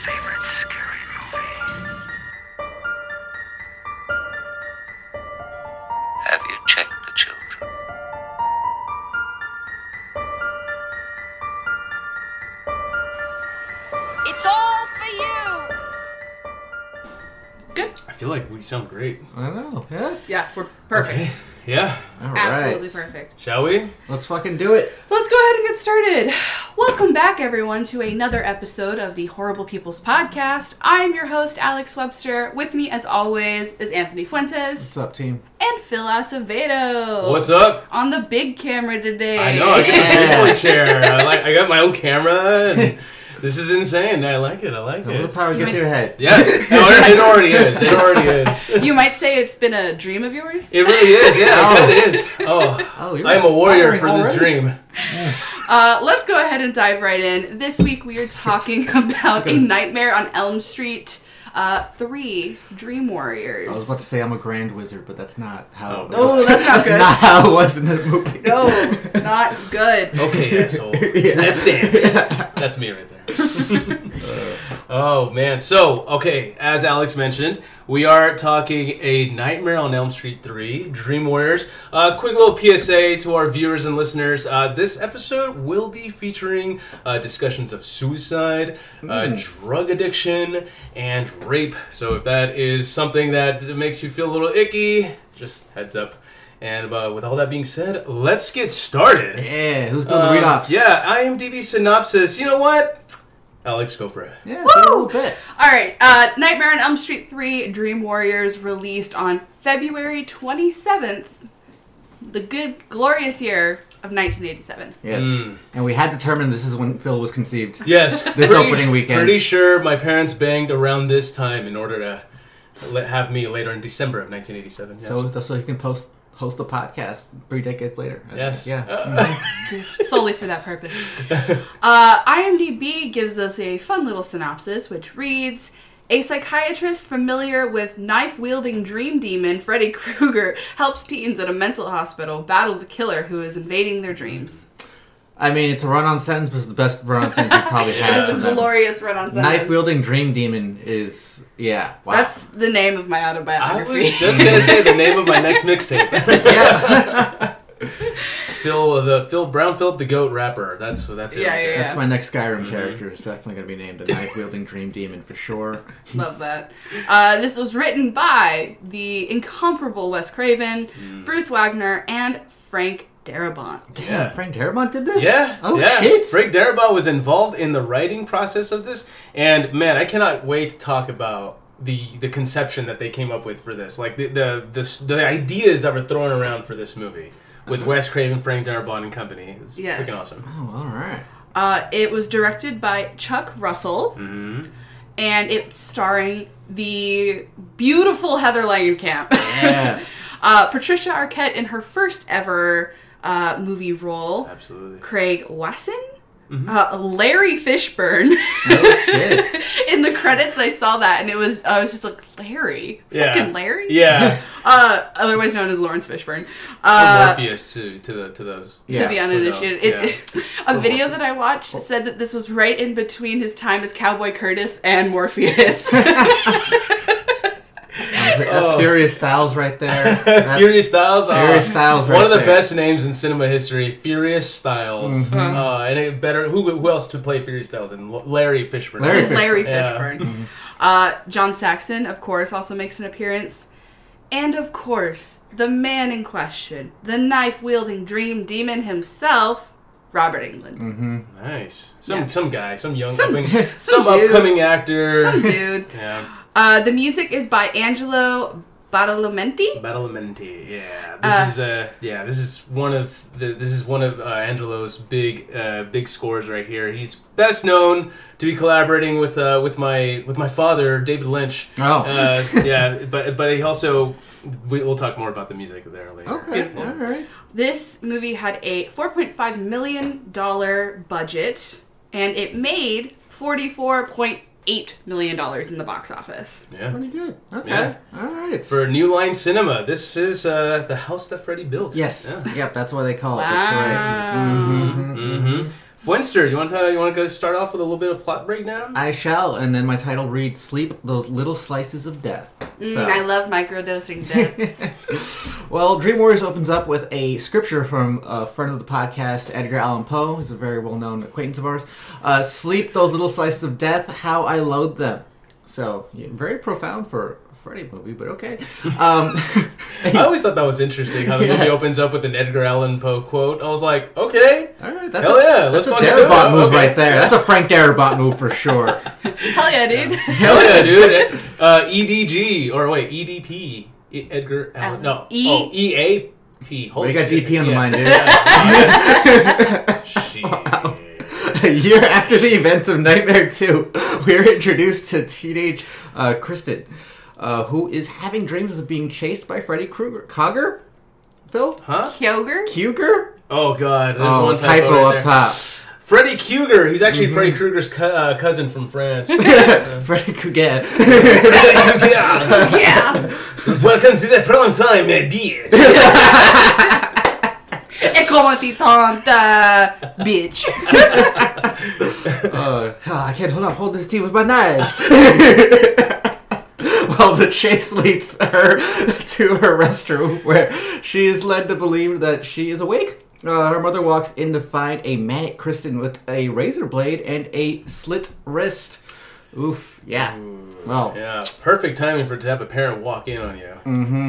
favorite scary movie? Have you checked the children? It's all for you! Good. I feel like we sound great. I know. Yeah. Yeah, we're perfect. Okay. Yeah. All right. Absolutely perfect. Shall we? Let's fucking do it. Let's go ahead and get started. Welcome back, everyone, to another episode of the Horrible People's Podcast. I am your host, Alex Webster. With me, as always, is Anthony Fuentes What's up, team? and Phil Acevedo. What's up? On the big camera today. I know. I get the big boy chair. I got my own camera, and this is insane. I like it. Don't let the it. power get to your head. Yes. No, it already is. It already is. You might say it's been a dream of yours. It really is. Yeah, it is. Oh, you're I am a warrior firing for this already? dream. Let's go ahead and dive right in. This week we are talking about A Nightmare on Elm Street 3, Dream Warriors. I was about to say I'm a grand wizard, but that's not how. Oh, that's not good. not how it was in the movie. No, not good. Okay, asshole. Yeah. Let's dance. That's me right there. Oh, man. So, okay, as Alex mentioned, we are talking A Nightmare on Elm Street 3, Dream Warriors. Quick little PSA to our viewers and listeners. This episode will be featuring discussions of suicide, drug addiction, and rape. So if that is something that makes you feel a little icky, just heads up. And with all that being said, let's get started. Yeah, who's doing the read-offs? Yeah, IMDb synopsis. You know what? Alex, go for it. Yeah, it's a little bit. All right, Nightmare on Elm Street 3, Dream Warriors, released on February 27th, the good, glorious year of 1987. Yes. And we had determined this is when Phil was conceived. Yes. This opening weekend. Pretty sure my parents banged around this time in order to have me later in December of 1987. Yes. So he can host a podcast 3 decades later. I Yes. think. Yeah. Solely for that purpose. IMDb gives us a fun little synopsis, which reads, a psychiatrist familiar with knife-wielding dream demon Freddy Krueger helps teens at a mental hospital battle the killer who is invading their dreams. I mean, it's a run-on sentence, but it's the best run-on sentence you probably had. It is a glorious run-on sentence. Knife-wielding dream demon is, yeah. Wow. That's the name of my I autobiography. was just going to say the name of my next mixtape. Yeah. Phil Brown Philip the Goat rapper. That's it. Yeah. That's my next Skyrim character. It's definitely going to be named the knife-wielding dream demon for sure. Love that. This was written by the incomparable Wes Craven, Bruce Wagner, and Frank Darabont. Yeah, Frank Darabont did this? Yeah. Oh, yeah. shit. Frank Darabont was involved in the writing process of this, and man, I cannot wait to talk about the conception that they came up with for this, like the ideas that were thrown around for this movie with Wes Craven, Frank Darabont, and company. It's Yes. freaking awesome. Oh, all right. It was directed by Chuck Russell, and it's starring the beautiful Heather Langenkamp. Yeah. Patricia Arquette in her first ever movie role. Absolutely. Craig Wasson. Larry Fishburne. Oh, shit. In the credits, I saw that, and I was just like, Larry? Yeah. Fucking Larry? Yeah. Otherwise known as Lawrence Fishburne. Or Morpheus to those. Yeah. To the uninitiated. A video that I watched said that this was right in between his time as Cowboy Curtis and Morpheus. That's Furious Styles right there. Furious Styles. Furious Styles right one of the there. best names in cinema history. Furious Styles. And it better. Who else to play Furious Styles? And Larry Fishburne. Larry Yeah. Fishburne. John Saxon, of course, also makes an appearance. And, of course, the man in question, the knife-wielding dream demon himself, Robert Englund. Nice. Some guy. Some young. Some Some dude. upcoming actor. Some dude. Yeah. The music is by Angelo Badalamenti. Badalamenti. Yeah. This is one of Angelo's big scores right here. He's best known to be collaborating with my father, David Lynch. Oh. But he also we'll talk more about the music there later. Okay, Beautiful. all right. This movie had a $4.5 million budget, and it made $44.8 million in the box office. Yeah. Pretty good. Okay, Yeah. all right. For New Line Cinema, this is the house that Freddy built. Yes, Yeah. yep, that's what they call it. Wow. That's right. Mm-hmm. Fwenster, you want to go start off with a little bit of plot breakdown? I shall, and then my title reads "Sleep Those Little Slices of Death." I love microdosing death. Well, Dream Warriors opens up with a scripture from a friend of the podcast, Edgar Allan Poe. He's a very well-known acquaintance of ours. "Sleep those little slices of death, how I loathe them." So, very profound for a Freddy movie, but okay. I always thought that was interesting how the movie opens up with an Edgar Allan Poe quote. I was like, okay. All right, Hell yeah, that's a let's fucking Darabont go. move Okay. right there. That's a Frank Darabont move for sure. Hell yeah, dude. Hell yeah, dude. EDG, or wait, EDP. Edgar Allan, no. EAP. Well, you got DP on the mind, dude. Shit. A year after the events of Nightmare 2, we are introduced to teenage Kristen, who is having dreams of being chased by Freddy Krueger. Cogger? Phil? Huh? Kyoger? Kuger? Oh, God. There's Oh, one typo right up there. top. Freddy Krueger. He's actually Freddy Krueger's cousin from France. Freddy Krueger. Yeah. Welcome to the prime time, my bitch. E como ti tonta, bitch. I can't hold this tea with my knives. Well, the chase leads her to her restroom, where she is led to believe that she is awake. Her mother walks in to find a manic Kristen with a razor blade and a slit wrist. Oof, yeah. Well, Yeah, perfect timing to have a parent walk in on you.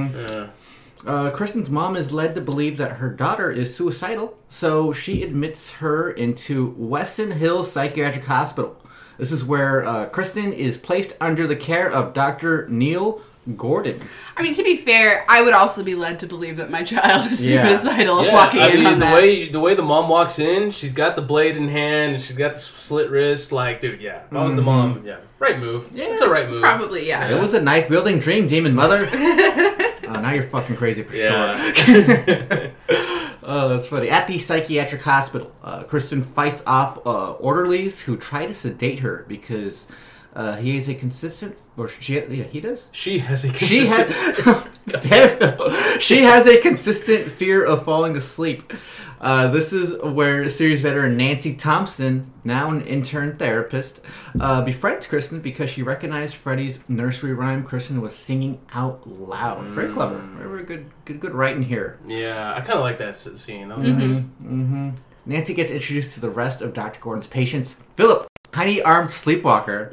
Yeah. Kristen's mom is led to believe that her daughter is suicidal, so she admits her into Wesson Hills Psychiatric Hospital. This is where Kristen is placed under the care of Dr. Neil Gordon. I mean, to be fair, I would also be led to believe that my child is Yeah. suicidal Yeah, walking I in mean, on that. the way the mom walks in, she's got the blade in hand, and she's got the slit wrist. Like, dude, yeah. If I was the mom, yeah. Right move. Yeah. It's a right move. Probably, yeah. It was a knife-wielding dream, demon mother. Now you're fucking crazy for Yeah. sure. Oh, that's funny. At the psychiatric hospital, Kristen fights off orderlies who try to sedate her because he is a consistent... Or he does? She has a She consistent... she has a consistent fear of falling asleep. This is where series veteran Nancy Thompson, now an intern therapist, befriends Kristen because she recognized Freddy's nursery rhyme Kristen was singing out loud. Very clever. Very good writing here. Yeah, I kind of like that scene. That was nice. Nancy gets introduced to the rest of Dr. Gordon's patients. Philip, tiny-armed sleepwalker.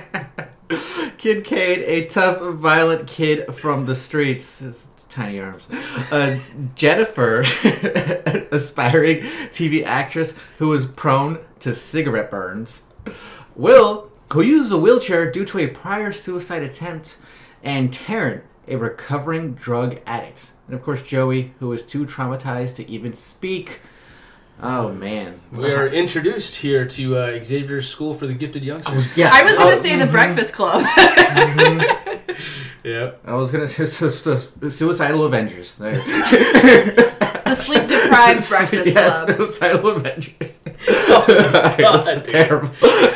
Kincaid, a tough, violent kid from the streets. His tiny arms. Jennifer, an aspiring TV actress who is prone to cigarette burns. Will, who uses a wheelchair due to a prior suicide attempt. And Taryn, a recovering drug addict. And of course, Joey, who is too traumatized to even speak. Oh, man. We are introduced here to Xavier's School for the Gifted Youngsters. Yeah. I was going to say the Breakfast Club. Yep. I was going to say Suicidal Avengers. There. The sleep-deprived Breakfast Yes, Club. Suicidal Avengers. God, It was dude. terrible.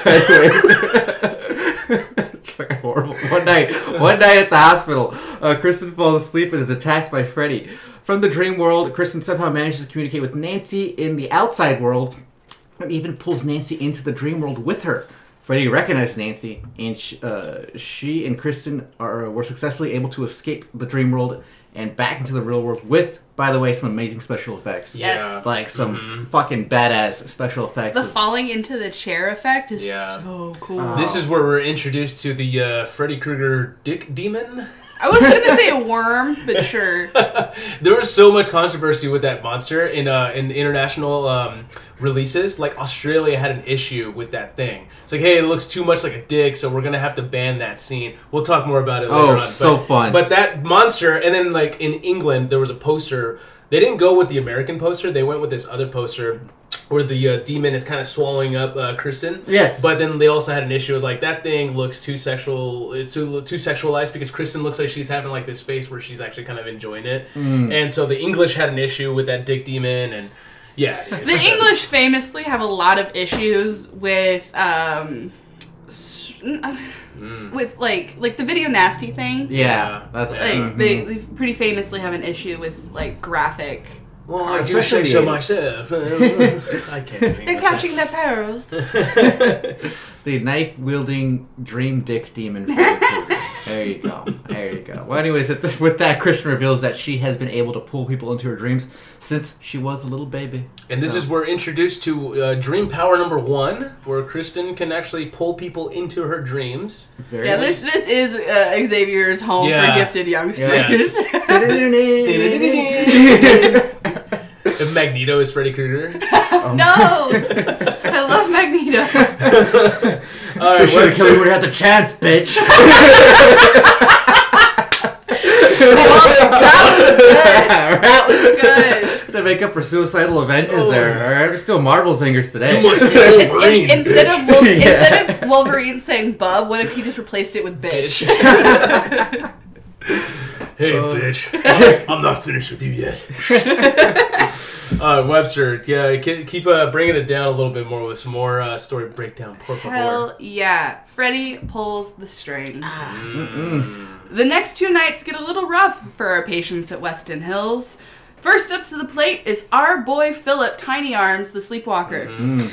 It's fucking horrible. One night at the hospital, Kristen falls asleep and is attacked by Freddy. From the dream world, Kristen somehow manages to communicate with Nancy in the outside world and even pulls Nancy into the dream world with her. Freddy recognized Nancy, and she and Kristen were successfully able to escape the dream world and back into the real world with, by the way, some amazing special effects. Yes. Yeah. Like some fucking badass special effects. The falling into the chair effect is Yeah. so cool. This is where we're introduced to the Freddy Krueger Dick Demon. I was going to say a worm, but sure. There was so much controversy with that monster in international releases. Like, Australia had an issue with that thing. It's like, hey, it looks too much like a dick, so we're going to have to ban that scene. We'll talk more about it later on. So fun. But that monster, and then, like, in England, there was a poster. They didn't go with the American poster. They went with this other poster where the demon is kind of swallowing up Kristen. Yes. But then they also had an issue with, like, that thing looks too sexual. It's too sexualized because Kristen looks like she's having, like, this face where she's actually kind of enjoying it. And so the English had an issue with that dick demon, and yeah. Dude. The English famously have a lot of issues with with like the video nasty thing. Yeah, that's Like they pretty famously have an issue with like graphic Well, I do Especially say so the myself. I can't. They're catching their pearls. The knife-wielding dream dick demon Freddy Krueger. There you go. There you go. Well, anyways, with that, Kristen reveals that she has been able to pull people into her dreams since she was a little baby. And this is we're introduced to Dream Power number 1, where Kristen can actually pull people into her dreams. Very Yeah, this is Xavier's home Yeah. for gifted youngsters. If Magneto is Freddy Krueger. No! I love Magneto. All We right, should have killed you when we had the chance, bitch. That was good. To make up for suicidal Avengers there. Alright, we're still Marvel singers today. You must be Wolverine. Instead of Yeah. instead of Wolverine saying "bub," what if he just replaced it with "bitch"? Hey, bitch. I'm not finished with you yet. Webster, yeah, keep bringing it down a little bit more with some more story breakdown. Por favor. Hell yeah! Freddy pulls the strings. The next 2 nights get a little rough for our patients at Weston Hills. First up to the plate is our boy Philip Tiny Arms, the sleepwalker.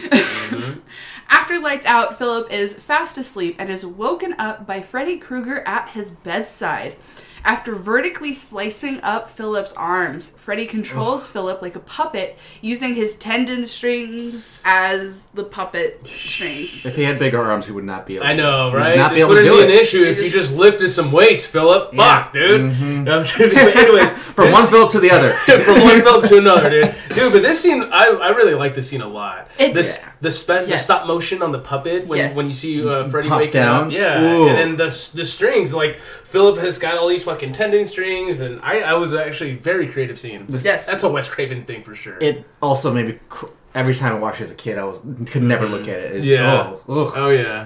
After lights out, Philip is fast asleep and is woken up by Freddy Krueger at his bedside. After vertically slicing up Philip's arms, Freddy controls Philip like a puppet, using his tendon strings as the puppet strings. If he had bigger arms, he would not be able to. I know, he would right? not be This able to wouldn't do be an it. issue if you just lifted some weights, Philip. Yeah. Fuck, dude. No, I'm kidding. But anyways, From one Philip to the other. from one Philip to another, dude. Dude, but this scene, I really like this scene a lot. It's- The Yes. stop motion on the puppet when, Yes. when you see Freddy Pops waking down. up. Yeah. Ooh. And then the strings, like, Philip has got all these fucking tendon strings, and I was actually very creative scene. Yes. That's a Wes Craven thing for sure. It also made me... Every time I watched it as a kid, could never look at it. It's, Yeah. ugh. Oh, yeah.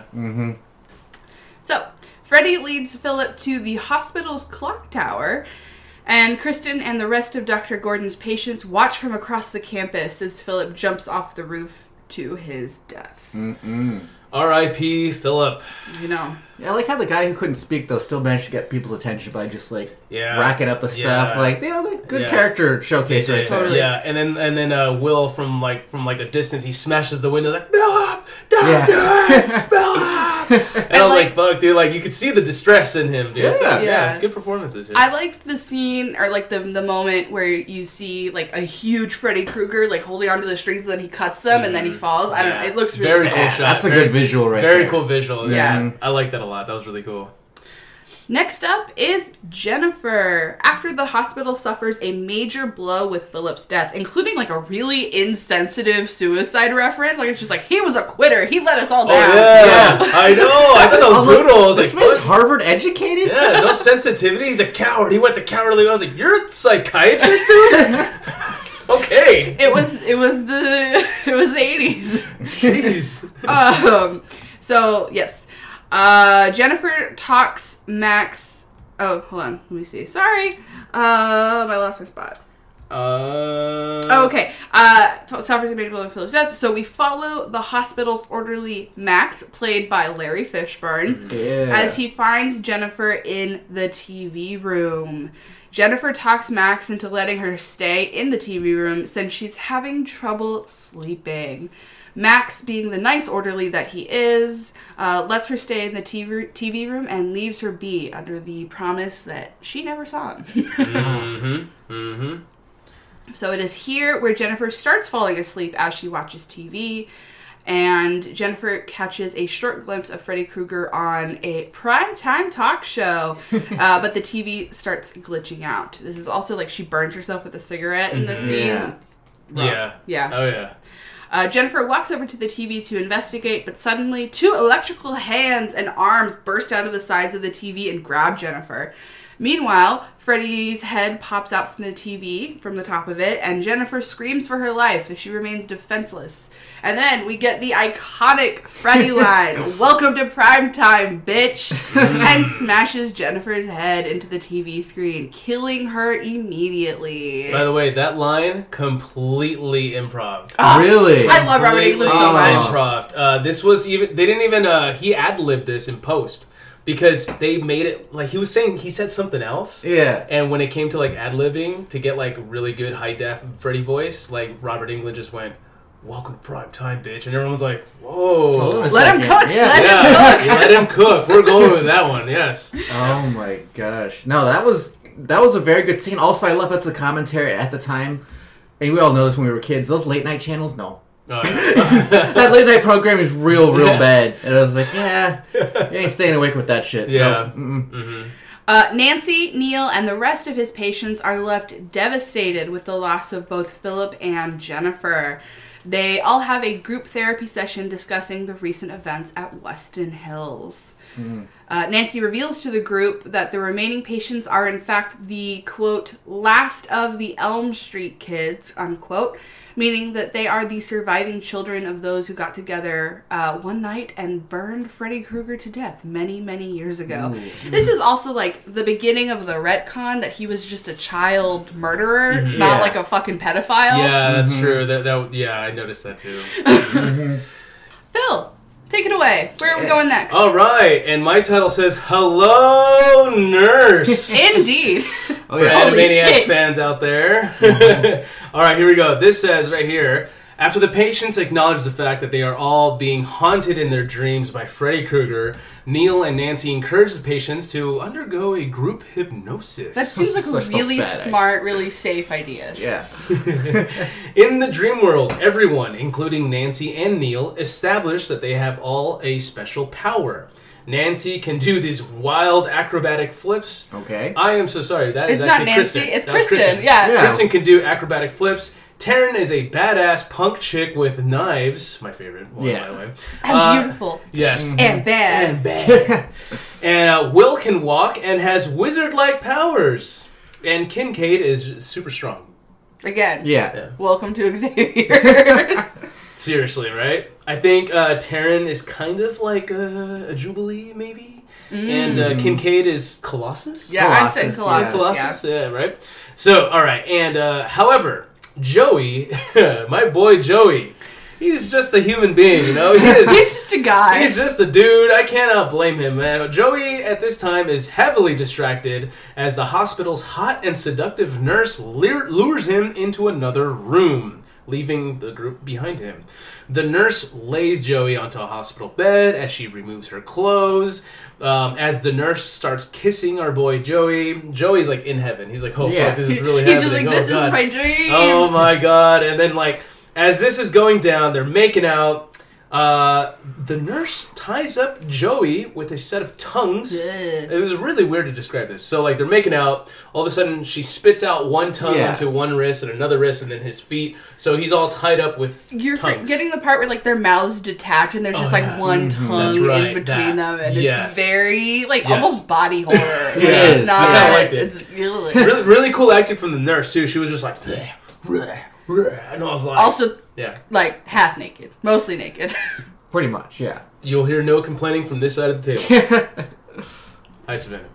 So, Freddy leads Philip to the hospital's clock tower, and Kristen and the rest of Dr. Gordon's patients watch from across the campus as Philip jumps off the roof to his death. R.I.P. Philip. You know. Yeah, I like how the guy who couldn't speak, though, still managed to get people's attention by just, like, Yeah. racking up the stuff. Yeah. Like, like good Yeah. character showcase right there. Totally. Yeah, and then Will from a distance, he smashes the window like, Philip, don't Yeah. do it, Philip. And I was like, like- fuck, dude, like you could see the distress in him, dude. Yeah. It's like, Yeah. it's good performances. Dude. I liked the scene, or like the moment where you see like a huge Freddy Krueger like holding onto the strings and then he cuts them and then he falls. I don't know. It looks really Very cool. cool shot. That's a Very- good visual right Very there. cool visual. Yeah. I like that a lot. That was really cool. Next up is Jennifer. After the hospital suffers a major blow with Philip's death, including like a really insensitive suicide reference. Like it's just like, he was a quitter. He let us all Oh down. yeah, I know. I thought that was brutal. I was This like, man's fuck. Harvard educated? Yeah, no sensitivity. He's a coward. He went the cowardly way. I was like, you're a psychiatrist, dude. Okay. It was the 80s. Jeez. So yes, Jennifer talks Max. Oh, hold on. Let me see. Sorry, I lost my spot. Oh, okay. Suffers a major blow with Philip's death. So we follow the hospital's orderly Max, played by Larry Fishburne, Yeah. as he finds Jennifer in the TV room. Jennifer talks Max into letting her stay in the TV room since she's having trouble sleeping. Max, being the nice orderly that he is, lets her stay in the TV room and leaves her be under the promise that she never saw him. So it is here where Jennifer starts falling asleep as she watches TV, and Jennifer catches a short glimpse of Freddy Krueger on a primetime talk show, but the TV starts glitching out. This is also like she burns herself with a cigarette in the scene. Yeah. Yeah. Yeah. Oh yeah. Jennifer walks over to the TV to investigate, but suddenly 2 electrical hands and arms burst out of the sides of the TV and grab Jennifer. Meanwhile, Freddy's head pops out from the TV, from the top of it, and Jennifer screams for her life as she remains defenseless. And then we get the iconic Freddy line, "Welcome to primetime, bitch!" and smashes Jennifer's head into the TV screen, killing her immediately. By the way, that line completely improv. Really? I love Robert Englund so Oh. much. Improv. This was even. They didn't even. He ad libbed this in post. because they made it like he said something else. Yeah. And when it came to like ad-libbing to get like really good high-def Freddy voice, like Robert Englund just went, "Welcome to prime time, bitch," and everyone's like, "Whoa, Hold on a Let him second. cook. Yeah. Let let him cook." We're going with that one, yes. Oh my gosh. No, that was a very good scene. Also, I love it's a commentary at the time. And we all know this when we were kids. Those late night channels, no. Oh, yeah. That late night program is real Yeah. bad. And I was like, yeah, you ain't staying awake with that shit. Yeah. No. Nancy, Neil, and the rest of his patients are left devastated with the loss of both Philip and Jennifer. They all have a group therapy session discussing the recent events at Weston Hills. Nancy reveals to the group that the remaining patients are in fact the, quote, last of the Elm Street kids, unquote, meaning that they are the surviving children of those who got together one night and burned Freddy Krueger to death many, many years ago. This is also like the beginning of the retcon that he was just a child murderer, not Yeah. like a fucking pedophile. Yeah, that's true. That yeah, I noticed that too. Phil, take it away. Where are we going next? All right, and my title says "Hello, Nurse." Indeed. Oh, For yeah. Holy Animaniacs shit. fans out there. All right, here we go. This says right here, after the patients acknowledge the fact that they are all being haunted in their dreams by Freddy Krueger, Neil and Nancy encourage the patients to undergo a group hypnosis. That seems like Such a a really bad idea. smart, really safe idea. Yeah. In the dream world, everyone, including Nancy and Neil, establish that they have all a special power. Nancy can do these wild acrobatic flips. Okay. I am so sorry. That is It's not actually Nancy, Kristen. it's That was Kristen. Yeah. Yeah. Kristen can do acrobatic flips. Taryn is a badass punk chick with knives. My favorite one, Yeah. by the way. And beautiful. Yes. And bad. And bad. And Will can walk and has wizard-like powers. And Kincaid is super strong. Again. Yeah. Welcome to Xavier. Seriously, right? I think Taryn is kind of like a Jubilee, maybe? And Kincaid is Colossus? Yeah, I'd say Colossus, Colossus. Colossus, yeah, right? So, all right. And, however, Joey, my boy Joey, he's just a human being, you know? He's just a guy. He's just a dude. I cannot blame him, man. Joey, at this time, is heavily distracted as the hospital's hot and seductive nurse lures him into another room, leaving the group behind him. The nurse lays Joey onto a hospital bed as she removes her clothes. As the nurse starts kissing our boy Joey, Joey's like in heaven. He's like, "Oh Yeah. fuck, this is really He's happening." just like, Oh, this God. is my dream. Oh my god. And then like as this is going down, they're making out. The nurse ties up Joey with a set of tongues. Ugh. It was really weird to describe this. So like they're making out, all of a sudden she spits out one tongue Yeah. onto one wrist and another wrist and then his feet. So he's all tied up with You're tongues. forgetting the part where like their mouths detach and there's just like yeah. one Mm-hmm. tongue That's right, in between that. them, and Yes. it's very like Yes. almost body horror. It It's is. not. I kinda liked it. It's really. really, really cool acting from the nurse too. She was just like, "Bleh, bleh, bleh," and I was like, Also, yeah. like half naked, mostly naked. Pretty much, yeah. You'll hear no complaining from this side of the table. Hi, Savannah.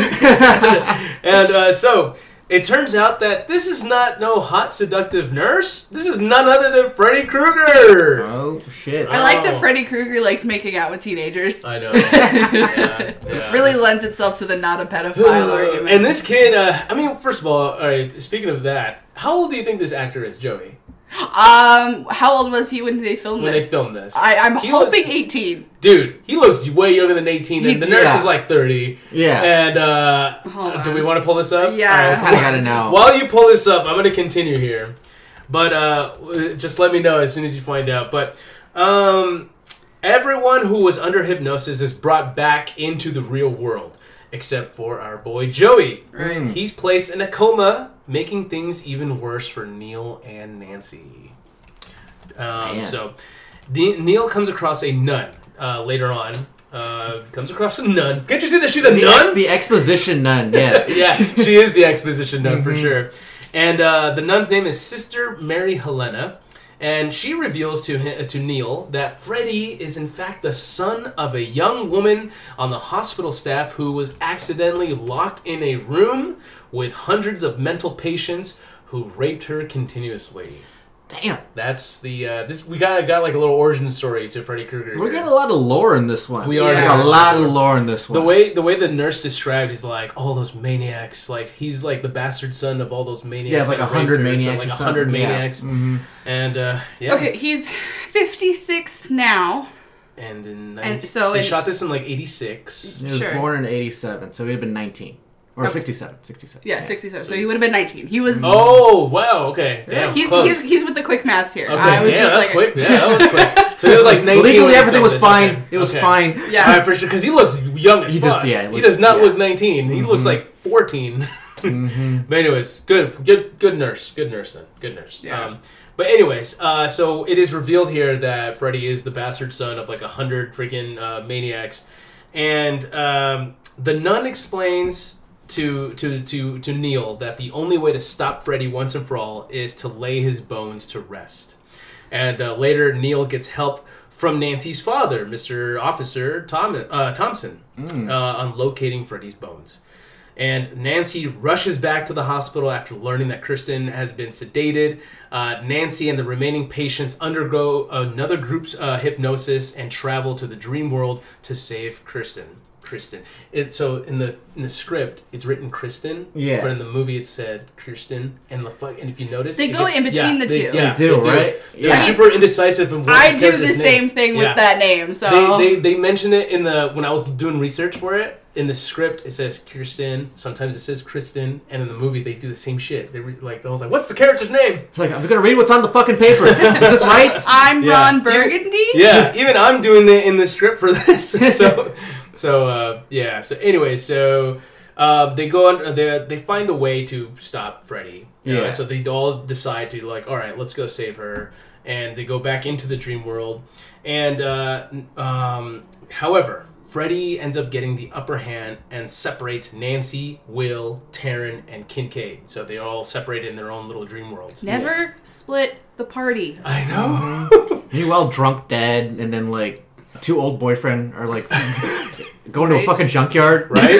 And so it turns out that this is not no hot seductive nurse. This is none other than Freddy Krueger. Oh, shit. I like that Oh. Freddy Krueger likes making out with teenagers. I know. Yeah, Really lends itself to the not a pedophile argument. And this kid, I mean, first of all right, speaking of that, how old do you think this actor is, Joey? How old was he when they filmed When they this? filmed this? I'm He hoping looks- 18. Dude, he looks way younger than 18, and the nurse Yeah. is like 30. Yeah. And, Hold do on. we want to pull this up? Yeah. All right, Kinda gotta know. While you pull this up, I'm going to continue here. But just let me know as soon as you find out. But everyone who was under hypnosis is brought back into the real world, except for our boy Joey. Right. He's placed in a coma, making things even worse for Neil and Nancy. Man. So Neil comes across a nun later on. Comes across a nun. Can't you see that she's a nun? The exposition nun, yes. Yeah, she is the exposition nun for sure. And the nun's name is Sister Mary Helena. And she reveals to Neil that Freddy is in fact the son of a young woman on the hospital staff who was accidentally locked in a room with hundreds of mental patients who raped her continuously. Damn. That's the this we got like a little origin story to Freddy Krueger. We're here. getting a lot of lore in this one. We are Like, getting a lot of lore in this one. The way the nurse described, he's like all those maniacs. Like he's like the bastard son of all those maniacs. Yeah, it's like that 100 raped her, so, maniacs like or 100 something. Yeah. maniacs. Mhm. And yeah. Okay, he's 56 now. And in And so they in- shot this in like 86. He was Sure. born in 87, so he'd have been 19. Or Okay. 67. Yeah, 67. So he would have been 19. He was. Oh wow! Okay, damn, close. He's with the quick maths here. Okay, I was damn, just that's like, quick. Yeah, that was quick. So he was like 19. Legally, when he everything was filmed this, fine. okay. It was Okay. fine. Yeah. Alright, for sure, because he looks young as He fuck. does- yeah, he does not yeah. look 19. He looks like 14. Mm-hmm. But anyways, good nurse, good nurse. Yeah. But anyways, so it is revealed here that Freddy is the bastard son of like 100 freaking maniacs, and the nun explains to Neil that the only way to stop Freddy once and for all is to lay his bones to rest. And later, Neil gets help from Nancy's father, Mr. Officer Thompson, on locating Freddy's bones. And Nancy rushes back to the hospital after learning that Kristen has been sedated. Nancy and the remaining patients undergo another group's hypnosis and travel to the dream world to save Kristen. So in the script, it's written Kristen. Yeah. But in the movie, it said Kirsten. And if you notice, They it go in between the two. Yeah, They do, right? They're Yeah. super indecisive in what I this do character's the name. same thing Yeah. with that name. So They mention it in when I was doing research for it. In the script, it says Kirsten. Sometimes it says Kristen, and in the movie, they do the same shit. I was like, "What's the character's name?" It's like, I'm gonna read what's on the fucking paper. Is this right? I'm Yeah. Ron Burgundy. Yeah, even I'm doing it in the script for this. So anyway, they go on. They find a way to stop Freddy. Yeah. So they all decide to like, all right, let's go save her, and they go back into the dream world. And however, Freddy ends up getting the upper hand and separates Nancy, Will, Taryn, and Kincaid. So they are all separated in their own little dream worlds. Never split the party. I know. Meanwhile, drunk dad and then like two old boyfriend are like going to a Right. fucking junkyard, Right?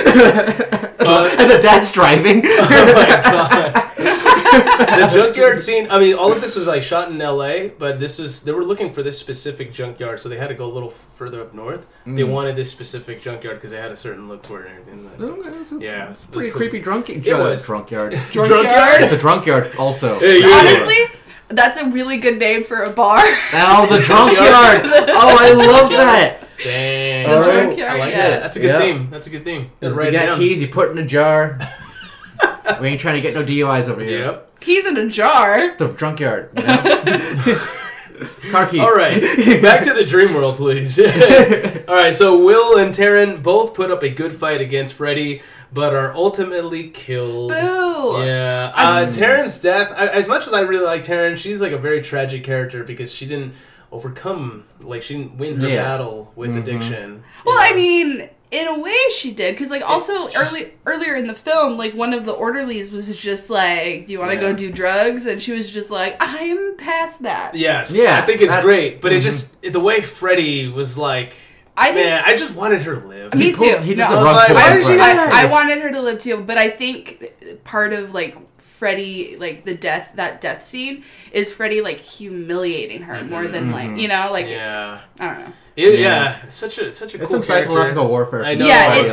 and the dad's driving. Oh my god. The junkyard scene, I mean, all of this was like shot in LA, but they were looking for this specific junkyard, so they had to go a little further up north. They wanted this specific junkyard because they had a certain look to it and everything. Yeah. It's a it pretty was cool. creepy It was. drunkyard. Junkyard? It's a drunkyard also. Yeah, yeah. Honestly, that's a really good name for a bar. Oh, the drunkyard! Oh, I love that. Dang. The All right. junkyard, I like yeah. that. That's a good Yeah. theme. That's a good theme. Just You write it got down. keys, you put in a jar. We ain't trying to get no DUIs over here. Yep. Keys in a jar. The junkyard. You know? Car keys. All right, back to the dream world, please. All right, so Will and Taryn both put up a good fight against Freddy, but are ultimately killed. Boo. Yeah, Taryn's death. As much as I really like Taryn, she's like a very tragic character because she didn't overcome, like she didn't win her Yeah. battle with addiction. Well, you know? I mean, in a way she did, because like also earlier in the film, like one of the orderlies was just like, "Do you want to go do drugs?" And she was just like, "I'm past that." Yes, Yeah, I think it's that's- great, but it just the way Freddie was like, I think- man, I just wanted her to live. Me too. He does No. a I was rug like, pull why on did she Freddy. do I wanted her to live too, but I think part of like Freddy, like that death scene, is Freddy like humiliating her more than like like Yeah. I don't know. Yeah, such a It's cool some character. psychological warfare. I know. Yeah, Freddy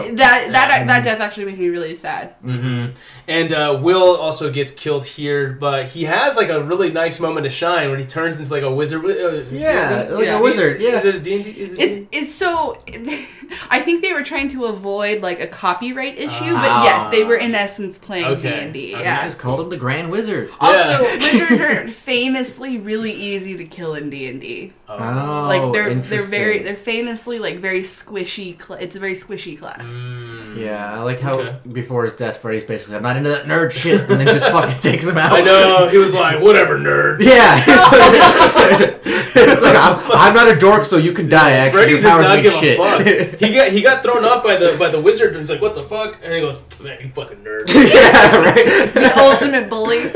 that death actually made me really sad. Mm-hmm. And Will also gets killed here, but he has like a really nice moment to shine when he turns into like a wizard. Yeah, like Yeah. a wizard. Yeah. Is it a D&D? Is it D&D? It's so. I think they were trying to avoid like a copyright issue, but yes, they were in essence playing Okay. D&D. Okay. I Yeah. just called him the Grand Wizard. Also, Yeah. wizards are famously really easy to kill in D&D. Oh, Like they're interesting. famously like very squishy. It's a very squishy class. Yeah, I like how Okay. before his death, Freddy's basically, I'm not into that nerd shit, and then just fucking takes him out. I know. He was like, whatever, nerd. Yeah, it's like I'm not a dork, so you can die. Actually, Freddy your does powers not mean give shit. a fuck. He got thrown off by the wizard, and he's like, "What the fuck?" And he goes, "Man, you fucking nerd." Yeah, right. The ultimate bully.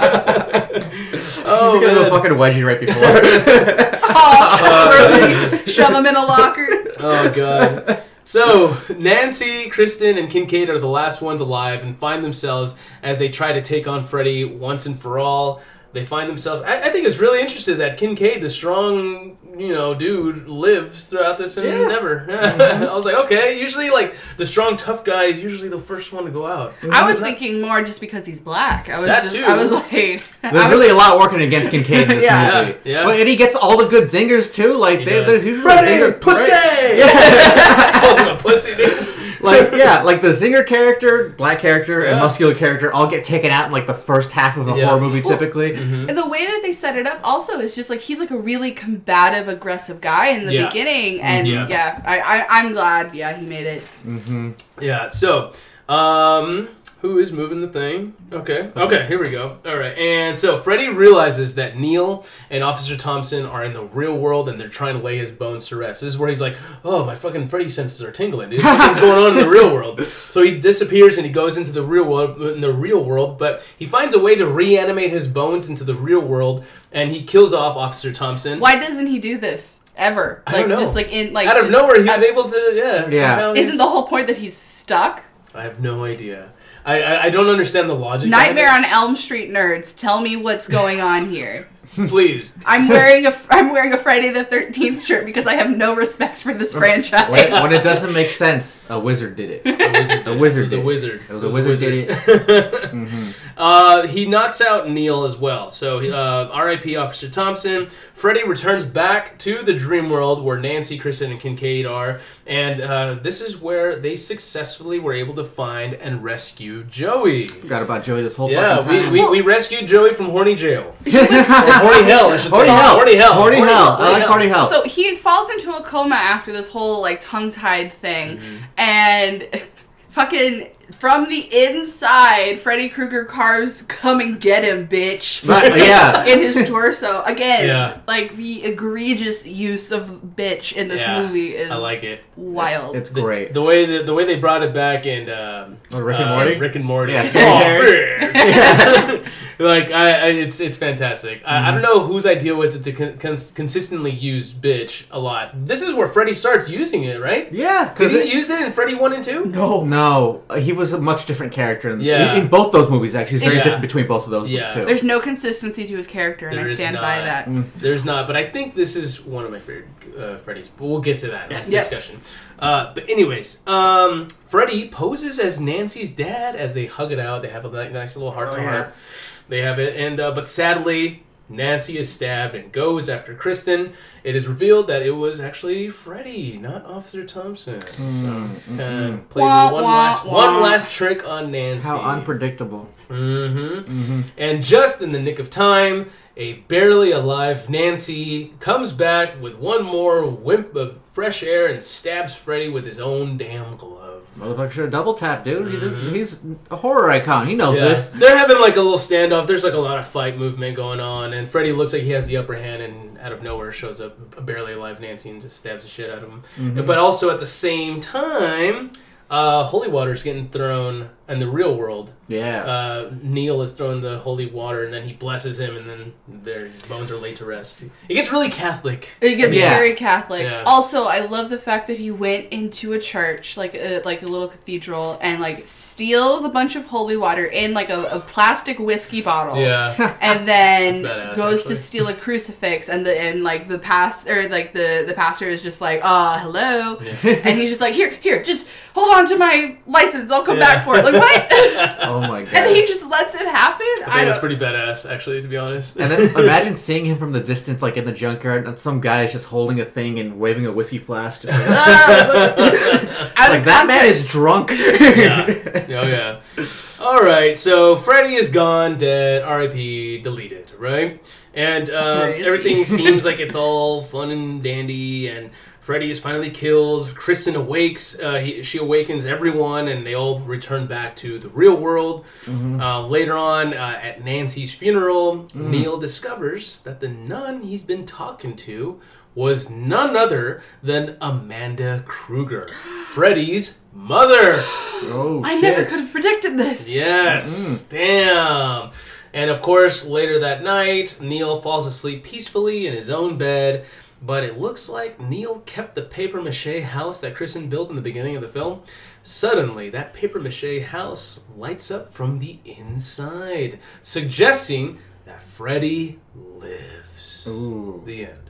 Oh You're gonna go man. fucking wedgie right before. Shove him in a locker. Oh god. So Nancy, Kristen, and Kincaid are the last ones alive and find themselves as they try to take on Freddy once and for all. they find themselves. I think it's really interesting that Kincaid, the strong, dude, lives throughout this endeavor. I was like, okay. Usually, like the strong, tough guy is usually the first one to go out. I was thinking more just because he's black. I was like, there's really a lot working against Kincaid in this movie. Yeah. But and he gets all the good zingers too. Like there's usually Freddy, a zinger pussy. Right? Yeah. Calls him a pussy, dude. Like the zinger character, black character, and muscular character all get taken out in like the first half of a horror movie typically. And the way that they set it up also is just like he's like a really combative, aggressive guy in the beginning, and I'm glad he made it. Yeah. So, who is moving the thing? Okay, here we go. All right, and so Freddy realizes that Neil and Officer Thompson are in the real world, and they're trying to lay his bones to rest. This is where he's like, "Oh, my fucking Freddy senses are tingling, dude. Something's going on in the real world." So he disappears and he goes into the real world. But he finds a way to reanimate his bones into the real world, and he kills off Officer Thompson. Why doesn't he do this ever? I don't know. Just like in like out of nowhere, he was able to. Yeah. Isn't the whole point that he's stuck? I have no idea. I don't understand the logic. Nightmare on Elm Street nerds, tell me what's going on here. Please. I'm wearing a Friday the 13th shirt because I have no respect for this franchise. When it doesn't make sense, a wizard did it. A wizard did it. It was a wizard did it. He knocks out Neil as well. So, R.I.P. Officer Thompson. Freddy returns back to the dream world where Nancy, Kristen, and Kincaid are. And this is where they successfully were able to find and rescue Joey. Forgot about Joey this whole fucking time. We rescued Joey from horny jail. Horny hell, I should say. Horny hell. I like horny hell. So he falls into a coma after this whole like tongue-tied thing, and fucking from the inside, Freddy Krueger carves "Come and get him, bitch." In his torso again. Like the egregious use of "bitch" in this movie is. I like it. Wild. It's great. The way they brought it back in Rick and Morty. Rick and Morty. Yeah, Scary Terry. Like it's fantastic. I don't know whose idea was it to consistently use "bitch" a lot. This is where Freddy starts using it, right? Yeah, because he used it in Freddy 1 and 2. No, he was a much different character in both those movies. Actually, he's very different between both of those ones too. There's no consistency to his character, and I stand by that. There's not, but I think this is one of my favorite Freddys. But we'll get to that discussion. But anyways, Freddy poses as Nancy's dad as they hug it out. They have a nice little heart to heart. They have it, and but sadly, Nancy is stabbed and goes after Kristen. It is revealed that it was actually Freddy, not Officer Thompson. So, played one last trick on Nancy. How unpredictable. And just in the nick of time, a barely alive Nancy comes back with one more whimp of fresh air and stabs Freddy with his own damn glove. Motherfucker should have double tapped, dude. He's a horror icon. He knows this. They're having like a little standoff. There's like a lot of fight movement going on, and Freddy looks like he has the upper hand, and out of nowhere shows up a barely alive Nancy and just stabs the shit out of him. But also at the same time, holy water's getting thrown in the real world. Neil is throwing the holy water, and then he blesses him, and then his bones are laid to rest. It gets really Catholic. It gets very Catholic. Also, I love the fact that he went into a church, like a little cathedral, and like steals a bunch of holy water in like a plastic whiskey bottle. And then goes to steal a crucifix, and the pastor is just like, hello, and he's just like, here, just hold on to my license, I'll come back for it. Like, what? Oh my god. And he just lets it happen? I think that's pretty badass, actually, to be honest. And then imagine seeing him from the distance, like in the junkyard, and some guy is just holding a thing and waving a whiskey flask. Just like that man is drunk. Alright, so Freddy is gone, dead, R.I.P., deleted, right? And everything seems like it's all fun and dandy, and Freddy is finally killed. Kristen awakes. She awakens everyone, and they all return back to the real world. Later on, at Nancy's funeral, Neil discovers that the nun he's been talking to was none other than Amanda Krueger, Freddy's mother. I never could have predicted this. Yes. Damn. And of course, later that night, Neil falls asleep peacefully in his own bed. But it looks like Neil kept the papier-mâché house that Kristen built in the beginning of the film. Suddenly, that papier-mâché house lights up from the inside, suggesting that Freddy lives. Ooh. The end.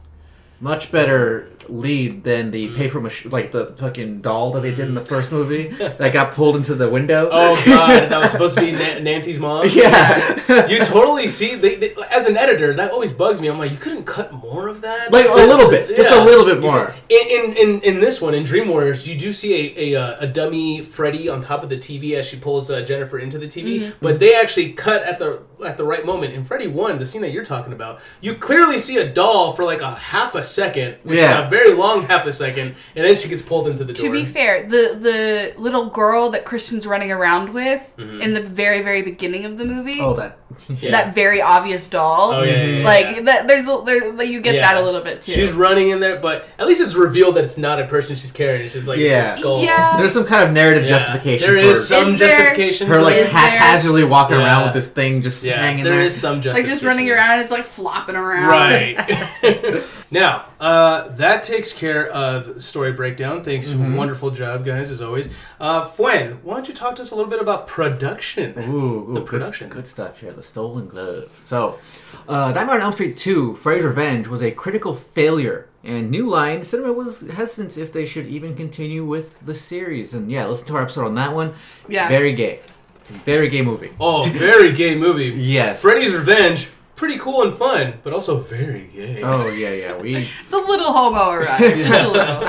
Much better lead than the paper like the fucking doll that they did in the first movie that got pulled into the window. Oh god, that was supposed to be Nancy's mom. Yeah. You totally see. They, as an editor, that always bugs me. I'm like, you couldn't cut more of that. Like a little bit, just a little bit more. In this one, in Dream Warriors, you do see a dummy Freddy on top of the TV as she pulls Jennifer into the TV. But they actually cut at the right moment. In Freddy 1, the scene that you're talking about, you clearly see a doll for like a half a second, which is a very long half a second, and then she gets pulled into the door. To be fair, the little girl that Christian's running around with in the very, very beginning of the movie. Oh, that. That very obvious doll. Oh, yeah. Like, that, you get that a little bit, too. She's running in there, but at least it's revealed that it's not a person she's carrying. It's just like it's a skull. Yeah. There's some kind of narrative justification. There is for some justification. her, like, Is there? haphazardly walking around with this thing just hanging there. There is some justification. Like, just running around, it's like flopping around. Right. Now, that takes care of story breakdown. Thanks. Wonderful job, guys, as always. Fuen, why don't you talk to us a little bit about production? Ooh, production. Good stuff here. The Stolen Glove. So, Nightmare on Elm Street 2, Freddy's Revenge, was a critical failure. And New Line Cinema was hesitant if they should even continue with the series. And yeah, listen to our episode on that one. It's very gay. It's a very gay movie. Oh, very gay movie. Yes. Freddy's Revenge, pretty cool and fun, but also very gay. Oh, yeah. It's a little homoerotic. Just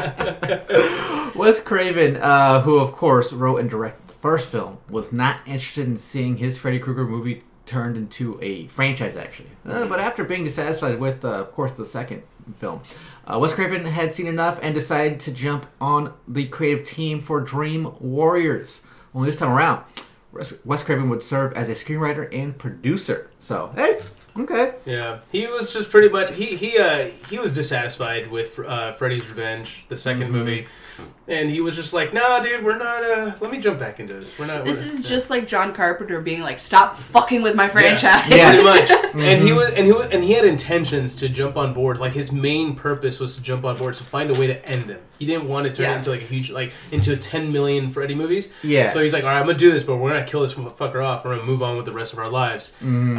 a little. Wes Craven, who of course wrote and directed the first film, was not interested in seeing his Freddy Krueger movie turned into a franchise, actually. But after being dissatisfied with, of course, the second film, Wes Craven had seen enough and decided to jump on the creative team for Dream Warriors. Only this time around, Wes Craven would serve as a screenwriter and producer. So, hey, okay. Yeah, he was just pretty much he was dissatisfied with Freddy's Revenge, the 2nd movie, and he was just like, "Nah, dude, we're not. Let me jump back into this. We're not." This is just like John Carpenter being like, "Stop fucking with my franchise." Yeah. Pretty much. And he had intentions to jump on board. Like his main purpose was to jump on board to find a way to end them. He didn't want to turn it into like a huge into 10 million Freddy movies. Yeah. So he's like, all right, I'm gonna do this, but we're gonna kill this fucker off. We're gonna move on with the rest of our lives.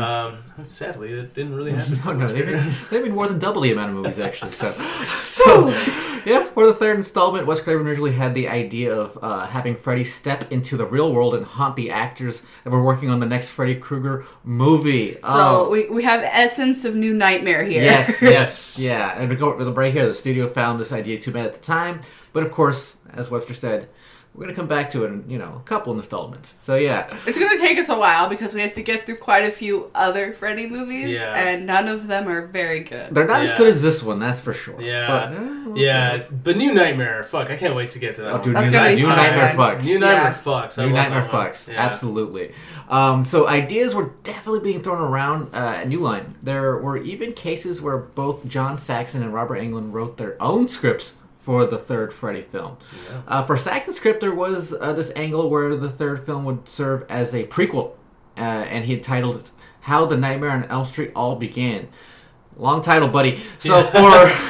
Sadly, it didn't really happen. No, they've been more than double the amount of movies actually. So yeah, for the third installment, Wes Craven originally had the idea of having Freddy step into the real world and haunt the actors that were working on the next Freddy Krueger movie. So we have essence of New Nightmare here. Yes, yeah. And to go right here, the studio found this idea too bad at the time, but of course, as Webster said, we're going to come back to it in, a couple installments. So, yeah. It's going to take us a while because we have to get through quite a few other Freddy movies, and none of them are very good. They're not as good as this one, that's for sure. Yeah. But, but New Nightmare, fuck, I can't wait to get to that one. Dude, That's New gonna be Nightmare fun. fucks. New Nightmare fucks. New Nightmare fucks. Absolutely. So ideas were definitely being thrown around at New Line. There were even cases where both John Saxon and Robert Englund wrote their own scripts for the third Freddy film. Yeah. For Saxon's script, there was this angle where the third film would serve as a prequel, and he had titled it How the Nightmare on Elm Street All Began. Long title, buddy. So for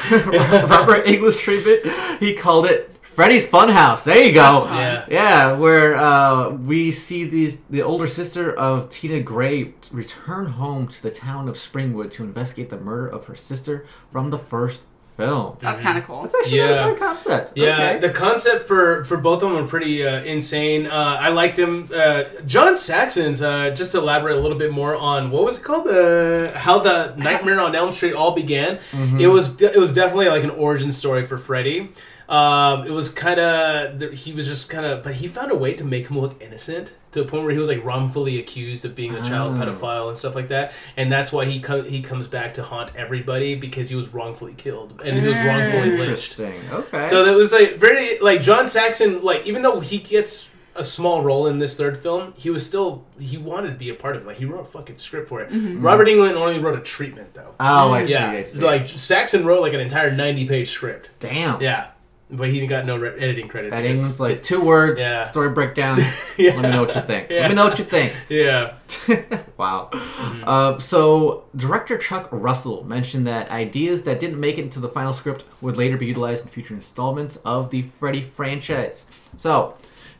Robert Englund's treatment, he called it Freddy's Funhouse. There you go. Yeah, where we see the older sister of Tina Gray return home to the town of Springwood to investigate the murder of her sister from the first film. That's kind of cool. That's actually not a bad concept. Yeah, okay. The concept for both of them were pretty insane. I liked him. John Saxon's, just to elaborate a little bit more on, what was it called? How the Nightmare on Elm Street all began. Mm-hmm. It was definitely like an origin story for Freddy. It was kind of, he was just kind of, but he found a way to make him look innocent to a point where he was like wrongfully accused of being a child pedophile and stuff like that. And that's why he comes back to haunt everybody, because he was wrongfully killed and he was wrongfully lynched. Interesting. Okay. So that was like very, like John Saxon, like even though he gets a small role in this third film, he wanted to be a part of it. Like he wrote a fucking script for it. Mm-hmm. Robert Englund only wrote a treatment though. Oh, I see. Like Saxon wrote like an entire 90-page script. Damn. Yeah. But he got no editing credit. That England's like 2 words, story breakdown. Let me know what you think. Let me know what you think. Yeah. Wow. Mm-hmm. So director Chuck Russell mentioned that ideas that didn't make it into the final script would later be utilized in future installments of the Freddy franchise. So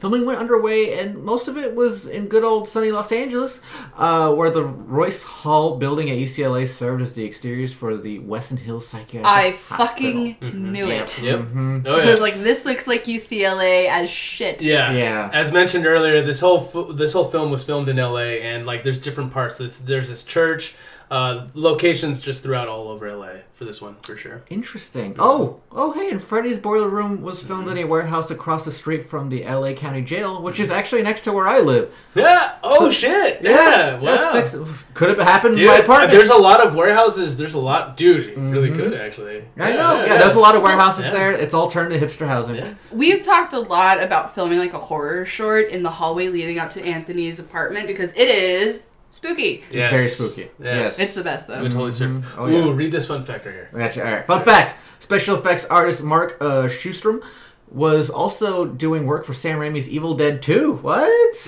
Filming went underway, and most of it was in good old sunny Los Angeles, where the Royce Hall building at UCLA served as the exteriors for the Weston Hills Psychiatric I Hospital. fucking knew it. Yep. Oh I yeah. was like, this looks like UCLA as shit. Yeah. Yeah. As mentioned earlier, this whole film was filmed in LA, and like there's different parts. There's this church, locations just throughout all over LA for this one for sure. Interesting. Oh, hey, and Freddy's Boiler Room was filmed in a warehouse across the street from the LA County Jail, which is actually next to where I live. Yeah. Oh So- shit. Yeah. Wow. That's could have happened in Dude, my apartment. there's a lot of warehouses. There's a lot, dude. It really could actually. I know. Yeah, there's a lot of warehouses Yeah. there. It's all turned to hipster housing. Yeah. We've talked a lot about filming like a horror short in the hallway leading up to Anthony's apartment because it is spooky. It's very spooky. Yes. It's the best though. We totally serve. Oh, yeah. Ooh, read this fun fact right here. I got you. All right. Fun fact: special effects artist Mark Schustrom was also doing work for Sam Raimi's Evil Dead 2. What?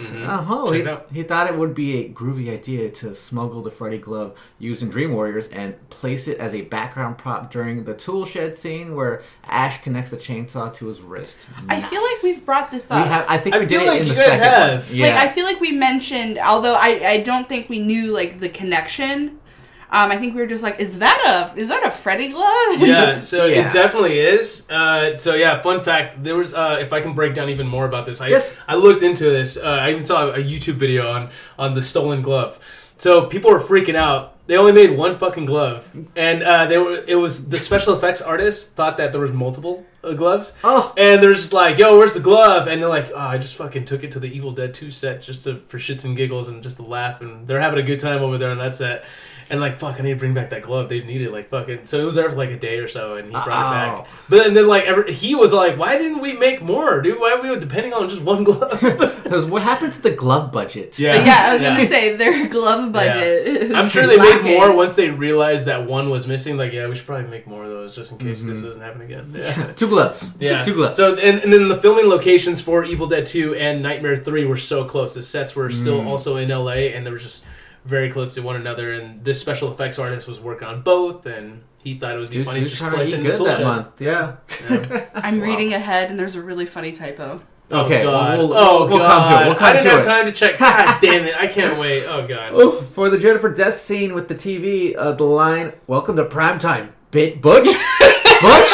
Oh, Check it out. he thought it would be a groovy idea to smuggle the Freddy glove used in Dream Warriors and place it as a background prop during the tool shed scene where Ash connects the chainsaw to his wrist. I feel like we've brought this We up. have. I think I we did feel it like in you the guys second have. one. Yeah. Like, I feel like we mentioned, although I don't think we knew like the connection. I think we were just like, is that a Freddy glove? Yeah, so Yeah. it definitely is. So yeah, fun fact. There was, if I can break down even more about this, Yes. I looked into this. I even saw a YouTube video on the stolen glove. So people were freaking out. They only made one fucking glove, and it was the special effects artist thought that there was multiple gloves. Oh. And they're just like, yo, where's the glove? And they're like, oh, I just fucking took it to the Evil Dead 2 set just for shits and giggles and just to laugh, and they're having a good time over there on that set. And like, fuck, I need to bring back that glove. They need it, like, fucking. So it was there for like a day or so, and he brought it back. But then like, he was like, why didn't we make more, dude? Why are we depending on just one glove? Because what happened to the glove budgets? But yeah, I was gonna say their glove budget. Is I'm sure they lacking. made more once they realized that one was missing. Like, yeah, we should probably make more of those just in case this doesn't happen again. Yeah. Two gloves. Yeah. Two gloves. So and then the filming locations for Evil Dead 2 and Nightmare 3 were so close. The sets were still also in LA, and they were just very close to one another. And this special effects artist was working on both, and he thought it would be funny to Dude's just trying to place eat it in the good tool that shed. month. Yeah. Yeah. I'm reading ahead, and there's a really funny typo. Okay, Oh, God. well, we'll come to it. We'll come I didn't to have it. time to check. God damn it! I can't wait. Oh god. Oh, for the Jennifer death scene with the TV, the line, "Welcome to primetime, Butch." Butch?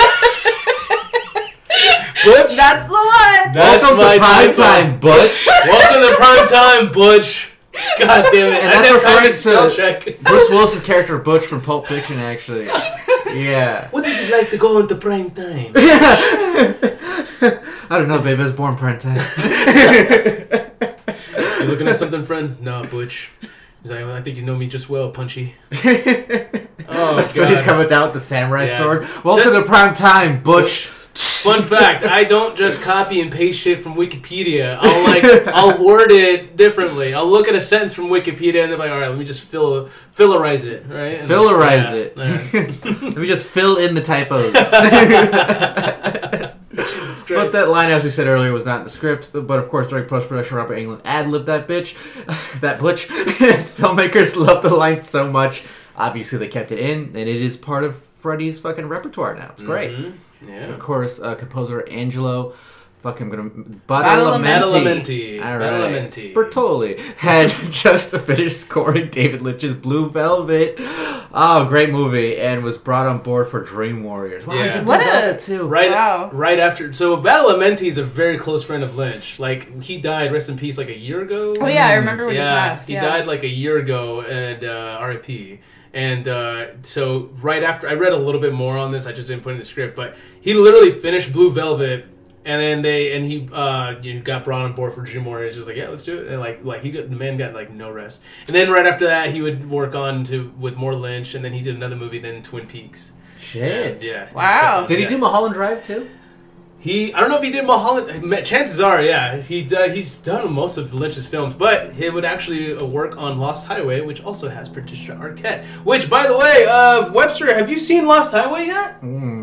Butch? That's the one. That's Welcome my to primetime, Butch. Welcome to prime time, Butch. God damn it! And I that's didn't have time referring to spell to check. Bruce Willis's character, Butch from Pulp Fiction, actually. Yeah. What is it like to go into prime time? I don't know, baby. I was born primetime. You looking at something, friend? No, Butch. He's like, I think you know me just well, Punchy. Oh, That's when he God. comes out with the samurai Yeah. sword. Welcome Just- to primetime, Butch. Fun fact, I don't just copy and paste shit from Wikipedia. I'll word it differently. I'll look at a sentence from Wikipedia and then be like, all right, let me just fillerize it, right? And Fillerize yeah, it. yeah. Let me just fill in the typos. Jesus But Christ. that line, as we said earlier, was not in the script. But of course, during post-production, Robert Englund ad-libbed that bitch. That butch. Filmmakers loved the line so much. Obviously, they kept it in, and it is part of Freddy's fucking repertoire now. It's great. Mhm. Yeah. Of course, composer Angelo, fucking gonna Badalamenti. All Badalamenti. right. Bertoli had just finished scoring David Lynch's Blue Velvet. Oh, great movie, and was brought on board for Dream Warriors. Wow, Yeah. he did What Blue a- Velvet too. Wow. Right after. So Badalamenti is a very close friend of Lynch. Like, he died, rest in peace, like a year ago. Oh yeah, I remember when Yeah, he passed. he Yeah. died like a year ago, and R.I.P. And so right after, I read a little bit more on this. I just didn't put it in the script, but he literally finished Blue Velvet, and then he got brought on board for Dream Warriors. Just like, yeah, let's do it. And the man got like no rest. And then right after that, he would work on with more Lynch, and then he did another movie, then Twin Peaks. Shit. And, yeah. he Wow. just kept on- Did he yeah. do Mulholland Drive too? I don't know if he did Mulholland. Chances are, yeah, he's done most of Lynch's films, but he would actually work on Lost Highway, which also has Patricia Arquette. Which, by the way, Webster, have you seen Lost Highway yet?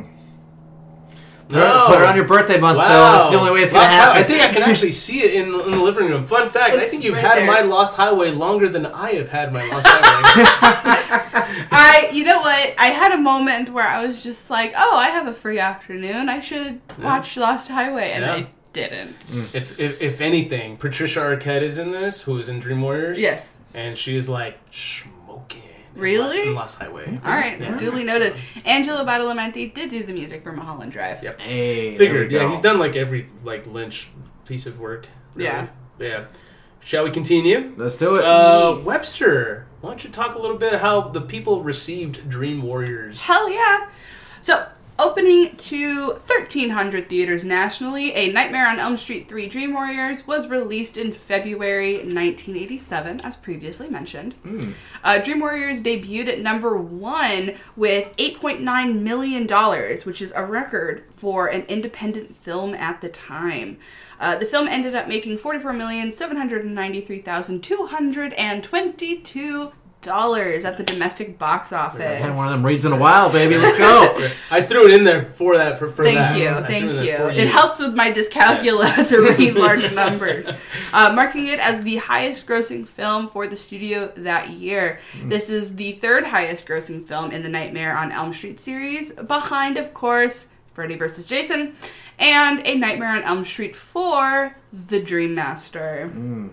Put it on your birthday month, Phil. That's the only way it's gonna Lost Highway. happen. I think I can actually see it in the living room. Fun fact: I It's think you've right had there. my Lost Highway longer than I have had my Lost Highway. You know what? I had a moment where I was just like, oh, I have a free afternoon. I should watch Lost Highway. And Yeah. I didn't. If anything, Patricia Arquette is in this, who is in Dream Warriors. Yes. And she is like smoking. Really? In Lost Highway. All right, Yeah. duly noted. Angelo Badalamenti did do the music for Mulholland Drive. Yep. Hey, Figured. there we Yeah, go. he's done like every Lynch piece of work. Really. Yeah. Yeah. Shall we continue? Let's do it. Yes. Webster, why don't you talk a little bit how the people received Dream Warriors? Hell yeah. So, opening to 1,300 theaters nationally, A Nightmare on Elm Street 3 Dream Warriors was released in February 1987, as previously mentioned. Dream Warriors debuted at number 1 with $8.9 million, which is a record for an independent film at the time. The film ended up making $44,793,222 at the domestic box I office. had one of them reads in a while, baby. Let's go. I threw it in there for that. For Thank that. you, I threw thank it in you. there for It helps with my dyscalculia to read large numbers, marking it as the highest-grossing film for the studio that year. This is the third highest-grossing film in the Nightmare on Elm Street series, behind, of course, Freddy vs. Jason, and A Nightmare on Elm Street 4, The Dream Master.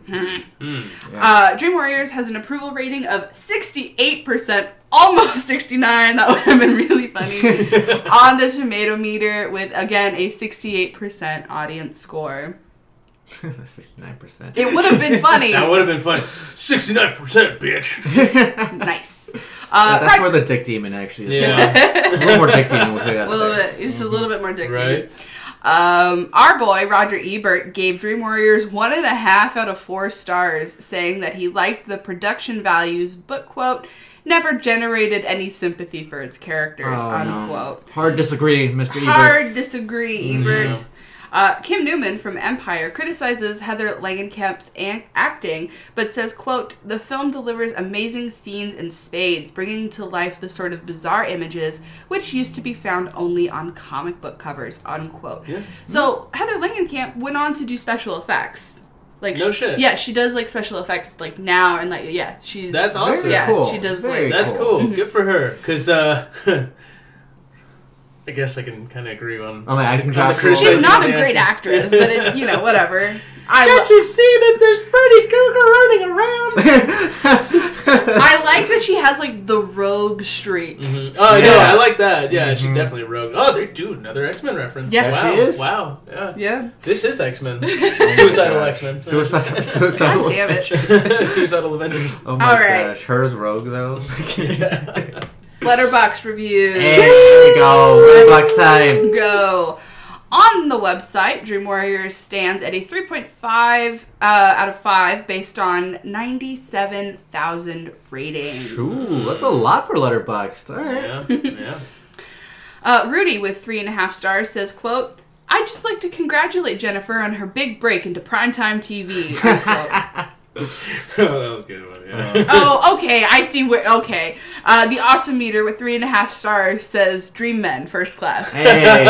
Dream Warriors has an approval rating of 68%, almost 69, that would have been really funny, on the tomato meter, with, again, a 68% audience score. 69%. It would have been funny. That would have been funny. 69%, bitch. Nice. That's where the Dick Demon actually is. Yeah. A little more Dick Demon with that. A little bit, just a little bit more dick. Right. Our boy, Roger Ebert, gave Dream Warriors 1.5 out of 4 stars, saying that he liked the production values, but, quote, never generated any sympathy for its characters, unquote. No. Hard disagree, Mr. Hard Ebert. disagree, Ebert. Kim Newman from Empire criticizes Heather Langenkamp's acting, but says, quote, the film delivers amazing scenes in spades, bringing to life the sort of bizarre images which used to be found only on comic book covers, unquote. Yeah. So Heather Langenkamp went on to do special effects. Like, No shit. Yeah, she does like special effects like now, and like yeah, she's That's awesome. Very Yeah, cool. she does Very like That's cool. cool. Good for her. Because, I guess I can kind of agree on On the acting the job. criticism. she's not a Yeah. great actress, but it, you know, whatever. Can't you see that there's Freddy Krueger running around? I like that she has like the rogue streak. Oh, yeah, Yeah. I like that. Yeah, she's definitely a rogue. Oh, they do another X-Men reference. Yeah. wow. She is. Wow. Yeah. Yeah. This is X-Men. Suicidal X-Men. Suicidal. God damn it. Suicidal Avengers. Oh my All right. gosh. Hers rogue, though. Letterboxd reviews. Hey, there we go. Let's time. Go. On the website, Dream Warriors stands at a 3.5 out of 5 based on 97,000 ratings. Ooh, that's a lot for Letterboxd. All right. Yeah. Rudy Rudy, with 3.5 stars, says, quote, I'd just like to congratulate Jennifer on her big break into primetime TV. Unquote. Oh, that was a good one. Yeah. Oh, okay. I see where. Okay. The Awesome Meter with 3.5 stars says Dream Men, first class. Hey.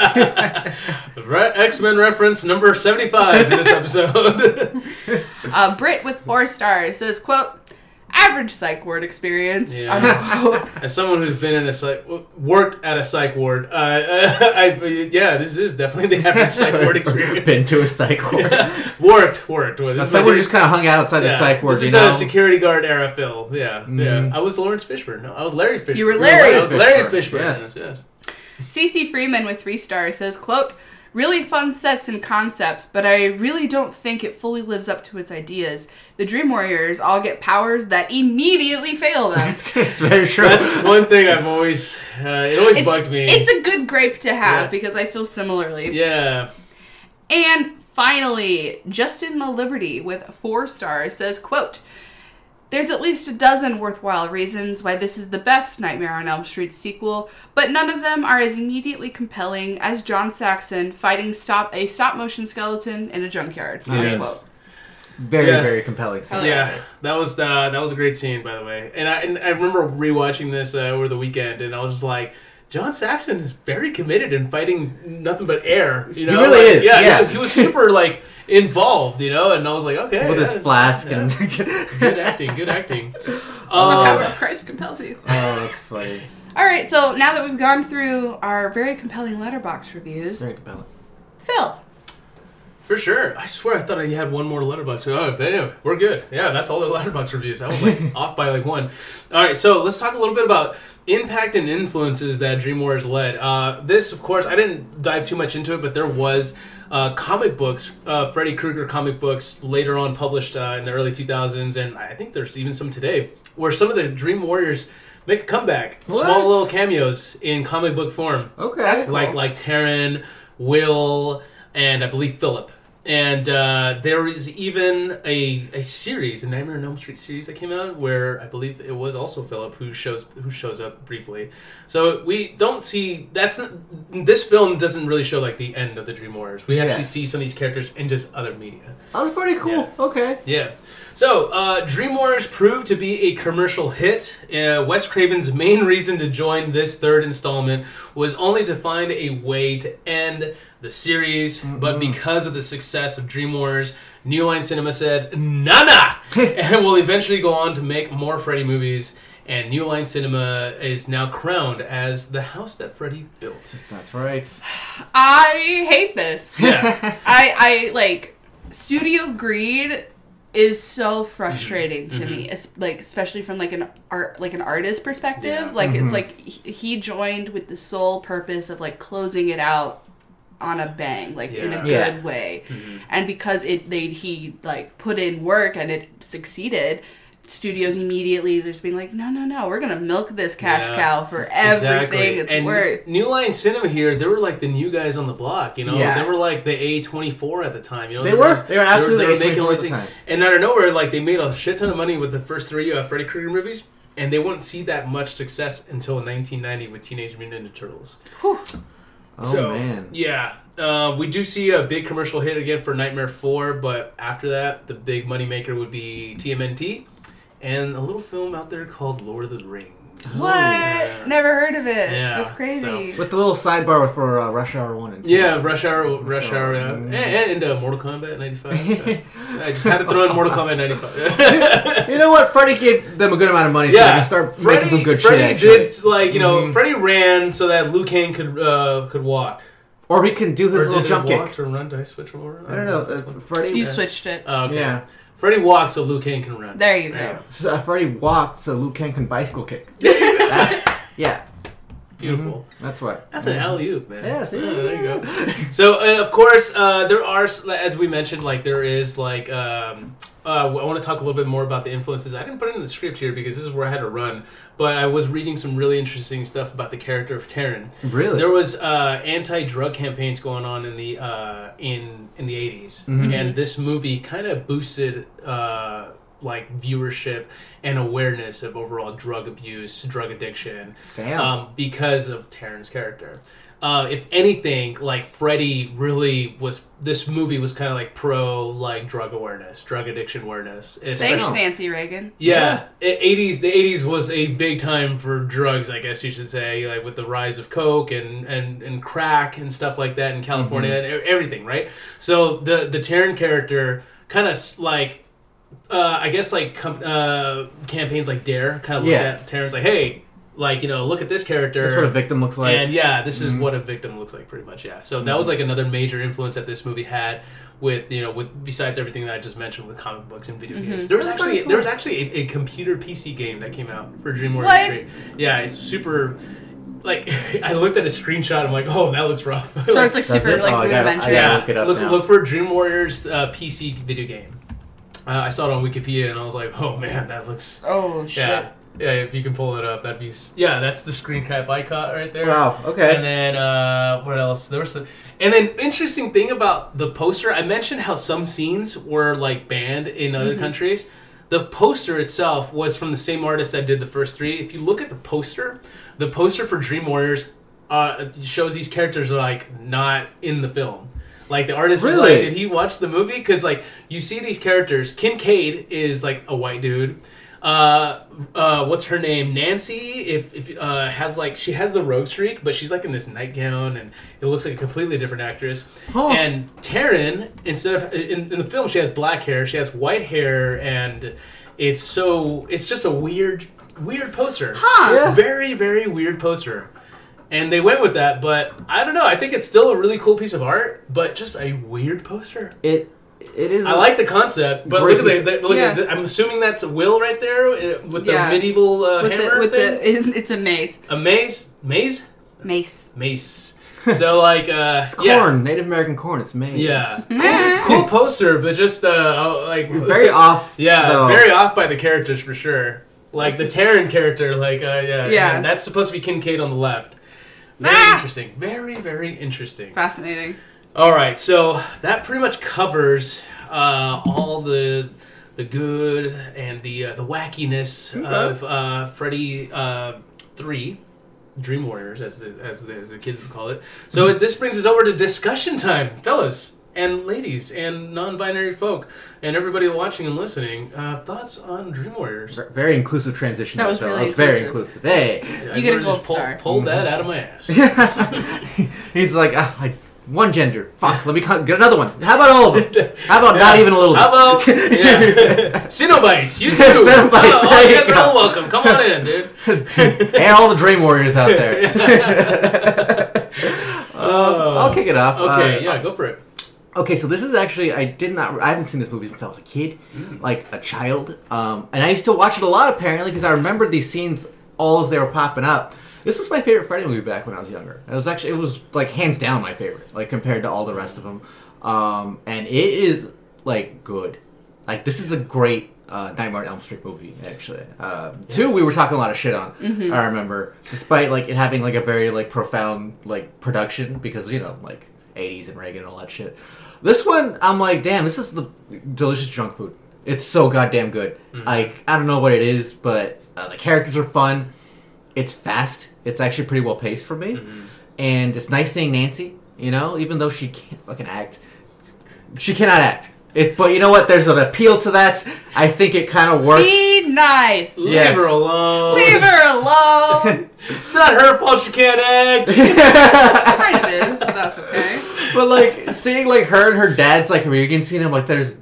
X-Men reference number 75 in this episode. Britt with 4 stars says, quote, average psych ward experience. Yeah. Unquote. As someone who's been in worked at a psych ward, this is definitely the average psych ward experience. Been to a psych ward. Worked. This is Someone my- just kind of hung out outside the psych ward, This you is know? a security guard era Phil. Yeah, yeah. I was Lawrence Fishburne. No, I was Larry Fishburne. You were Larry I was Larry Fishburne. Fishburne. Yes. CC Freeman with 3 stars says, quote, really fun sets and concepts, but I really don't think it fully lives up to its ideas. The Dream Warriors all get powers that immediately fail them. It's very true. That's one thing I've always, it always bugged me. It's a good grape to have Yeah. because I feel similarly. Yeah. And finally, Justin Liberty with 4 stars says, quote, there's at least a dozen worthwhile reasons why this is the best Nightmare on Elm Street sequel, but none of them are as immediately compelling as John Saxon fighting a stop-motion skeleton in a junkyard. Yes. Unquote. Very, Yeah. very compelling scene. Yeah, that was a great scene, by the way. And I remember rewatching this over the weekend, and I was just like, John Saxon is very committed in fighting nothing but air. You know, He really is, Yeah, yeah. he was super involved. You know, and I was like, okay, With his flask and... good acting. The power of Christ compels you. Oh, that's funny. All right, so now that we've gone through our very compelling letterbox reviews, Very compelling. Phil, For sure. I swear I thought I had one more Letterboxd. Oh, but anyway, we're good. Yeah, that's all the Letterboxd reviews. I was like off by like one. All right, so let's talk a little bit about impact and influences that Dream Warriors led. This, of course, I didn't dive too much into it, but there was comic books, Freddy Krueger comic books later on published in the early 2000s, and I think there's even some today, where some of the Dream Warriors make a comeback. What? Small little cameos in comic book form. Okay. Like Taryn, Will, and I believe Philip. And there is even a series, a Nightmare on Elm Street series that came out where I believe it was also Philip who shows up briefly. So we don't see this film doesn't really show like the end of the Dream Warriors. We actually see some of these characters in just other media. That was pretty cool. Yeah. Okay. Yeah. So, Dream Warriors proved to be a commercial hit. Wes Craven's main reason to join this third installment was only to find a way to end the series, but because of the success of Dream Warriors, New Line Cinema said, "Nana!" and will eventually go on to make more Freddy movies, and New Line Cinema is now crowned as the house that Freddy built. That's right. I hate this. Yeah. I like Studio Greed is so frustrating to me, especially from like an artist perspective. Yeah. Like it's like he joined with the sole purpose of like closing it out on a bang, like in a good way, and because he like put in work and it succeeded. Studios immediately just being like, no, we're gonna milk this cash cow for everything it's worth. New Line Cinema here, they were like the new guys on the block, you know. Yes. They were like the A24 at the time, you know. They were absolutely A24 at the time. And out of nowhere, like they made a shit ton of money with the first three Freddy Krueger movies, and they wouldn't see that much success until 1990 with Teenage Mutant Ninja Turtles. Whew. Oh man. Yeah. We do see a big commercial hit again for Nightmare 4, but after that, the big moneymaker would be TMNT. And a little film out there called Lord of the Rings. What? Yeah. Never heard of it. Yeah, That's crazy. With the little sidebar for Rush Hour 1 and 2. Yeah, Rush Hour, yeah. And Mortal Kombat 95. I just had to throw in Mortal Kombat 95. You know what? Freddie gave them a good amount of money so they can start making some good shit, actually. Did, like, you know, Freddie ran so that Liu Kang could walk. Or he can do his little jump kick. Walk to run? Did I switch him over? I don't know. Freddie... You switched it. Okay. Yeah. Freddie walks so Liu Kang can run. There you go. So Freddie walked so Liu Kang can bicycle kick. Yeah. Beautiful. That's what. That's an alley-oop, man. Yeah, see? There you go. So, and of course, there are, as we mentioned, like, there is, like, I want to talk a little bit more about the influences. I didn't put it in the script here because this is where I had to run, but I was reading some really interesting stuff about the character of Taryn. Really? There was anti-drug campaigns going on in the 80s, and this movie kind of boosted like viewership and awareness of overall drug abuse, drug addiction. Damn. Because of Taryn's character. If anything, like Freddy really was. This movie was kind of like pro like drug awareness, drug addiction awareness. Thanks, Nancy Reagan. Yeah, the 80s was a big time for drugs, I guess you should say, like with the rise of coke and crack and stuff like that in California and everything, right? So the Taryn character kind of like, I guess like campaigns like Dare kind of look at Taryn's like, hey. Like, you know, look at this character. That's what a victim looks like. And yeah, this is what a victim looks like pretty much, yeah. So that was like another major influence that this movie had with, you know, with besides everything that I just mentioned with comic books and video games. There was actually a computer PC game that came out for Dream Warriors 3. Yeah, it's super like I looked at a screenshot, I'm like, oh, that looks rough. So it's like super like rudimentary. Yeah, look it up now. Look for Dream Warriors PC video game. I saw it on Wikipedia and I was like, oh man, that looks shit. Yeah, if you can pull it up, that'd be... Yeah, that's the screen cap I caught right there. Wow, okay. And then, what else? There was some... And then, interesting thing about the poster, I mentioned how some scenes were, like, banned in other countries. The poster itself was from the same artist that did the first three. If you look at the poster for Dream Warriors shows these characters are, like, not in the film. Like, the artist was like, did he watch the movie? Because, like, you see these characters. Kincaid is, like, a white dude. What's her name? Nancy, has like, she has the rogue streak, but she's like in this nightgown and it looks like a completely different actress. And Taryn, instead of, in the film, she has black hair, she has white hair, and it's just a weird poster. Huh. Yeah. Very, very weird poster. And they went with that, but I don't know. I think it's still a really cool piece of art, but just a weird poster. It is. I like the concept, but Great look at piece- the, look at the, I'm assuming that's a will right there with the medieval hammer thing. It's a mace. A mace? Maze? Mace. Mace. So like It's corn, Native American corn. It's maize. Yeah. Cool poster, but just like Very off. Yeah, though. very off by the characters for sure. Like the Terran character, like Yeah. and that's supposed to be Kincaid on the left. Very interesting. Very, very interesting. Fascinating. All right, so that pretty much covers all the good and the wackiness of Freddy 3, Dream Warriors, as the kids would call it. So this brings us over to discussion time, fellas and ladies and non-binary folk and everybody watching and listening. Thoughts on Dream Warriors? Very inclusive transition. That was though. really Very inclusive. inclusive. Hey. You get a just gold star. Pulled that out of my ass. He's like, one gender. Fuck, let me get another one. How about all of them? How about not even a little bit? How about Cenobites? You too. Cenobites, All there you you guys are go. all welcome. Come on in, dude. And all the Dream Warriors out there. I'll kick it off. Okay, go for it. Okay, so this is actually I haven't seen this movie since I was a kid, like a child, and I used to watch it a lot apparently because I remembered these scenes all as they were popping up. This was my favorite Freddy movie back when I was younger. It was like hands down my favorite, like compared to all the rest of them, and it is like good. Like this is a great Nightmare on Elm Street movie actually. 2 we were talking a lot of shit on. I remember, despite like it having like a very like profound like production because like 80s and Reagan and all that shit. This one, I'm like, damn, this is the delicious junk food. It's so goddamn good. Like, I don't know what it is, but the characters are fun. It's fast. It's actually pretty well paced for me. And it's nice seeing Nancy, even though she can't fucking act. She cannot act. But you know what? There's an appeal to that. I think it kind of works. Be nice. Yes. Leave her alone. Leave her alone. It's not her fault she can't act. Kind of is, but that's okay. But like seeing like her and her dad's like reunion scene, I'm like, there's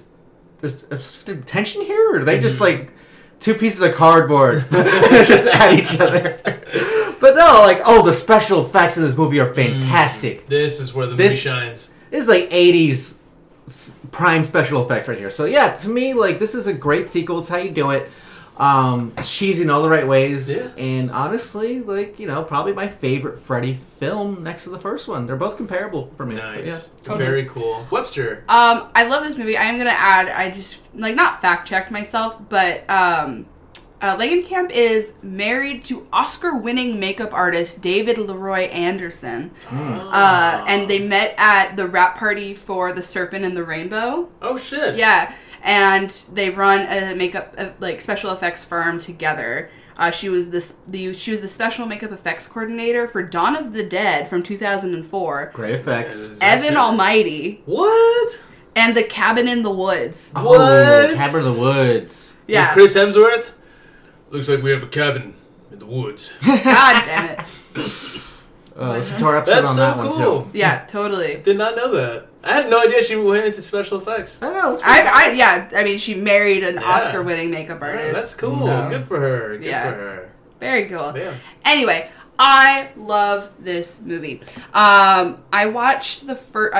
tension here, or are they just like two pieces of cardboard just at each other? But no, like the special effects in this movie are fantastic. This is where the movie shines. This is like 80s prime special effects right here. So yeah, to me, like this is a great sequel. It's how you do it. Cheesy in all the right ways, and honestly, like probably my favorite Freddy film next to the first one. They're both comparable for me. Nice, So, yeah. very cool. Webster. I love this movie. I am gonna add. I just not fact checked myself, but Langenkamp is married to Oscar-winning makeup artist David Leroy Anderson, and they met at the wrap party for The Serpent and the Rainbow. Oh shit. Yeah. And they run a makeup special effects firm together. She was the special makeup effects coordinator for Dawn of the Dead from 2004. Great effects. Evan Almighty. What? And The Cabin in the Woods. Oh, Cabin in the Woods. Yeah. With Chris Hemsworth. Looks like we have a cabin in the woods. God damn it. Listen to our episode That's on so that cool. one too. Yeah, totally. Did not know that. I had no idea she went into special effects. I know. I mean, she married an Yeah. Oscar-winning makeup artist. That's cool. So, Good for her. Good Yeah. for her. very cool. Yeah. Anyway, I love this movie. I watched the first.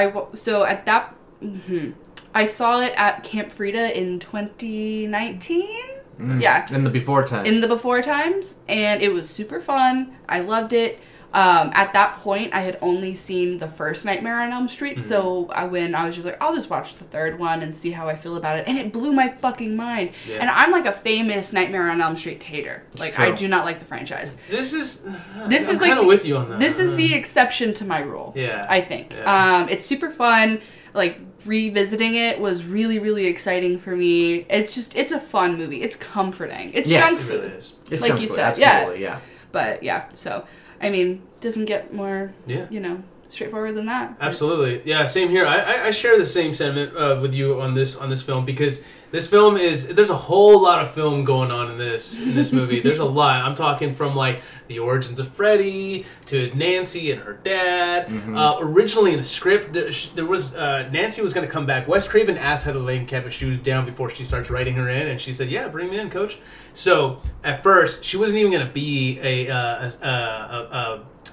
I saw it at Camp Frida in 2019. Yeah. In the before time. In the before times, and it was super fun. I loved it. At that point, I had only seen the first Nightmare on Elm Street, so when I was just like, I'll just watch the third one and see how I feel about it, and it blew my fucking mind. Yeah. And I'm like a famous Nightmare on Elm Street hater. Like, true. I do not like the franchise. This is I'm like kind of with you on that. This is the exception to my rule. Yeah. I think. Yeah. It's super fun. Like, revisiting it was really, really exciting for me. It's a fun movie. It's comforting. It's Yes. junk It food. really is. It's like junk you food, said, absolutely, yeah. But yeah, so I mean, doesn't get more, straightforward than that. Absolutely, yeah. Same here. I share the same sentiment with you on this film because this film there's a whole lot of film going on in this movie. There's a lot. I'm talking from like the origins of Freddy to Nancy and her dad. Originally in the script, there was Nancy was going to come back. Wes Craven asked Heather Langenkamp if she was down before she starts writing her in, and she said, "Yeah, bring me in, coach." So at first, she wasn't even going to be a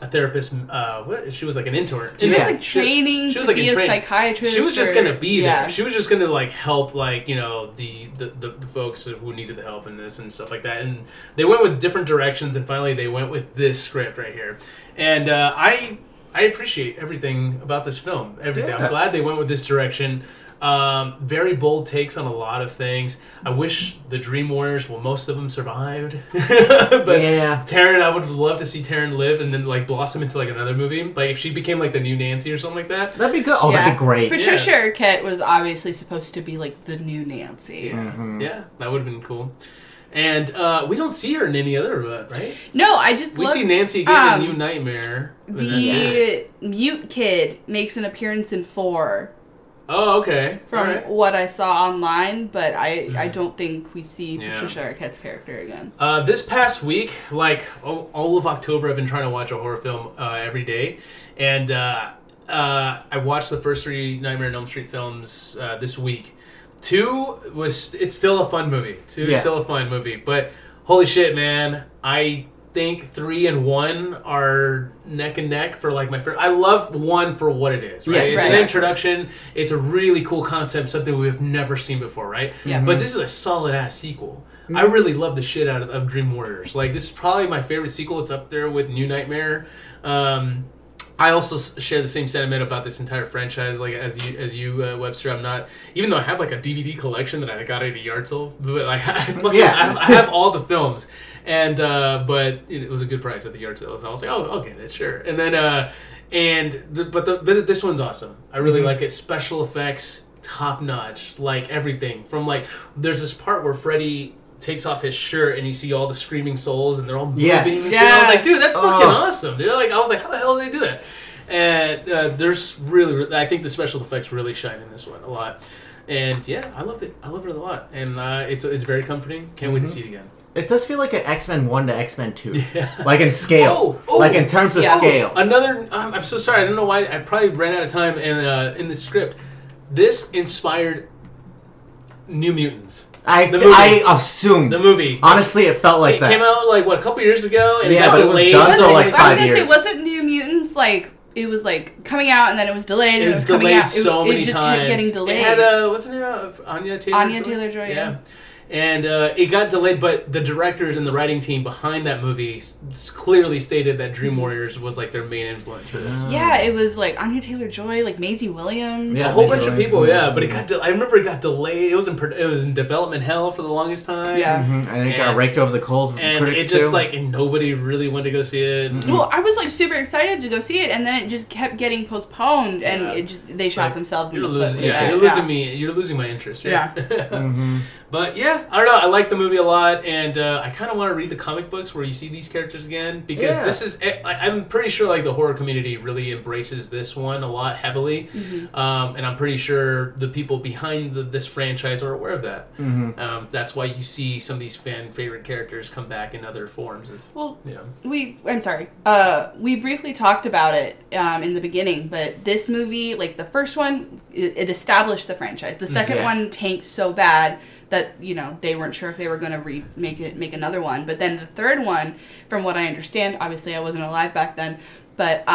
a therapist. She was like an intern. She was Yeah. like training She was, to like, in be a training. psychiatrist. She was just or- gonna be yeah. there. She was just gonna like help, like, you know, the folks who needed the help in this and stuff like that. And they went with different directions, and finally they went with this script right here. And I appreciate everything about this film. Everything. Yeah. I'm glad they went with this direction. Very bold takes on a lot of things. I wish the Dream Warriors, well, most of them survived. But Yeah. Taryn, I would love to see Taryn live and then like blossom into like another movie. Like if she became like the new Nancy or something like that. That'd be good. Oh, that'd be great. Patricia Arquette was obviously supposed to be like the new Nancy. Yeah, that would have been cool. And we don't see her in any other, right? No, I just We looked, see Nancy again in New Nightmare. but that's it. The mute kid makes an appearance in 4 Oh, okay. from All right. what I saw online, but I don't think we see Yeah. Patricia Arquette's character again. This past week, like all of October, I've been trying to watch a horror film every day, and I watched the first 3 Nightmare on Elm Street films this week. 2 it's still a fun movie. 2 is Yeah. still a fun movie, but holy shit, man! I think 3 and 1 are neck and neck for like my favorite. I love 1 for what it is. Right? Yes, It's right. an introduction. It's a really cool concept, something we've never seen before, right? Yeah. But this is a solid ass sequel. I really love the shit out of Dream Warriors. Like this is probably my favorite sequel. It's up there with New Nightmare. I also share the same sentiment about this entire franchise, like as you, Webster. I'm not, even though I have like a DVD collection that I got at a yard sale, but like I have all the films, and but it was a good price at the yard sale, so I was like, oh, I'll get it, sure. And then but this one's awesome. I really like it. Special effects, top notch, like everything from like there's this part where Freddy takes off his shirt and you see all the screaming souls and they're all moving. Yes. and shit. Yeah. I was like, dude, that's fucking Oh. awesome, dude. Like I was like, how the hell did they do that? And there's really, I think the special effects really shine in this one a lot. And yeah, I loved it. I loved it a lot, and it's very comforting. Can't wait to see it again. It does feel like an X-Men 1 to X-Men 2. Yeah. Like in scale. Oh, like in terms of Yeah. scale. Another, I'm so sorry. I don't know why. I probably ran out of time. And in the script, this inspired New Mutants. I the movie. assumed. The movie. Honestly, it felt like It that. came out like what, a couple years ago, and Yeah, it got but it was delayed. done so so, many like, I 5 was gonna say, years. wasn't New Mutants like it was like coming out and then it was delayed and It it was was coming delayed out? so it many just times. kept getting delayed. It had what's her name? Anya Taylor. Anya Taylor-Joy, yeah. And it got delayed, but the directors and the writing team behind that movie clearly stated that Dream Warriors was like their main influence for this. Yeah, it was like Anya Taylor-Joy, like Maisie Williams. Yeah. A whole Maisie bunch of Williams people, and- yeah. But it got. I remember it got delayed. It was in development hell for the longest time. Yeah. And it got And- raked over the coals with the And critics it just too. like and nobody really wanted to go see it. Well, I was like super excited to go see it, and then it just kept getting postponed, and Yeah. they shot Like, themselves in You're the foot. losing, with yeah, that. you're losing me. You're losing my interest. Right? Yeah. But yeah, I don't know. I like the movie a lot, and I kind of want to read the comic books where you see these characters again because Yeah. this is. I'm pretty sure like the horror community really embraces this one a lot heavily, and I'm pretty sure the people behind this franchise are aware of that. That's why you see some of these fan favorite characters come back in other forms. Well, You know. I'm sorry. We briefly talked about it in the beginning, but this movie, like the first one, it established the franchise. The second Yeah. one tanked so bad that they weren't sure if they were going to make another one. But then the third one, from what I understand, obviously I wasn't alive back then, but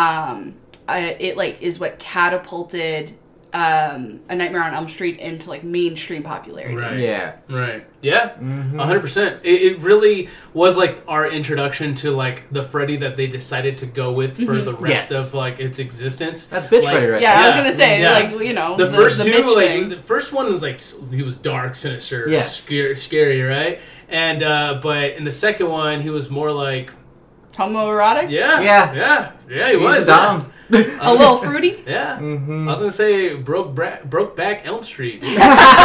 it like is what catapulted A Nightmare on Elm Street into like mainstream popularity. Right. Yeah. Right. Yeah. 100%. It really was like our introduction to like the Freddy that they decided to go with for the rest Yes. of like its existence. That's bitch Like, Freddy right Yeah, I was Yeah. gonna say Yeah. like The first two, Mitch like thing. the first one was like he was dark, sinister, Yes. scary, right? And but in the second one, he was more like homoerotic, Yeah. he was He's dumb. a little fruity. Yeah, I was gonna say broke back Elm Street. yeah,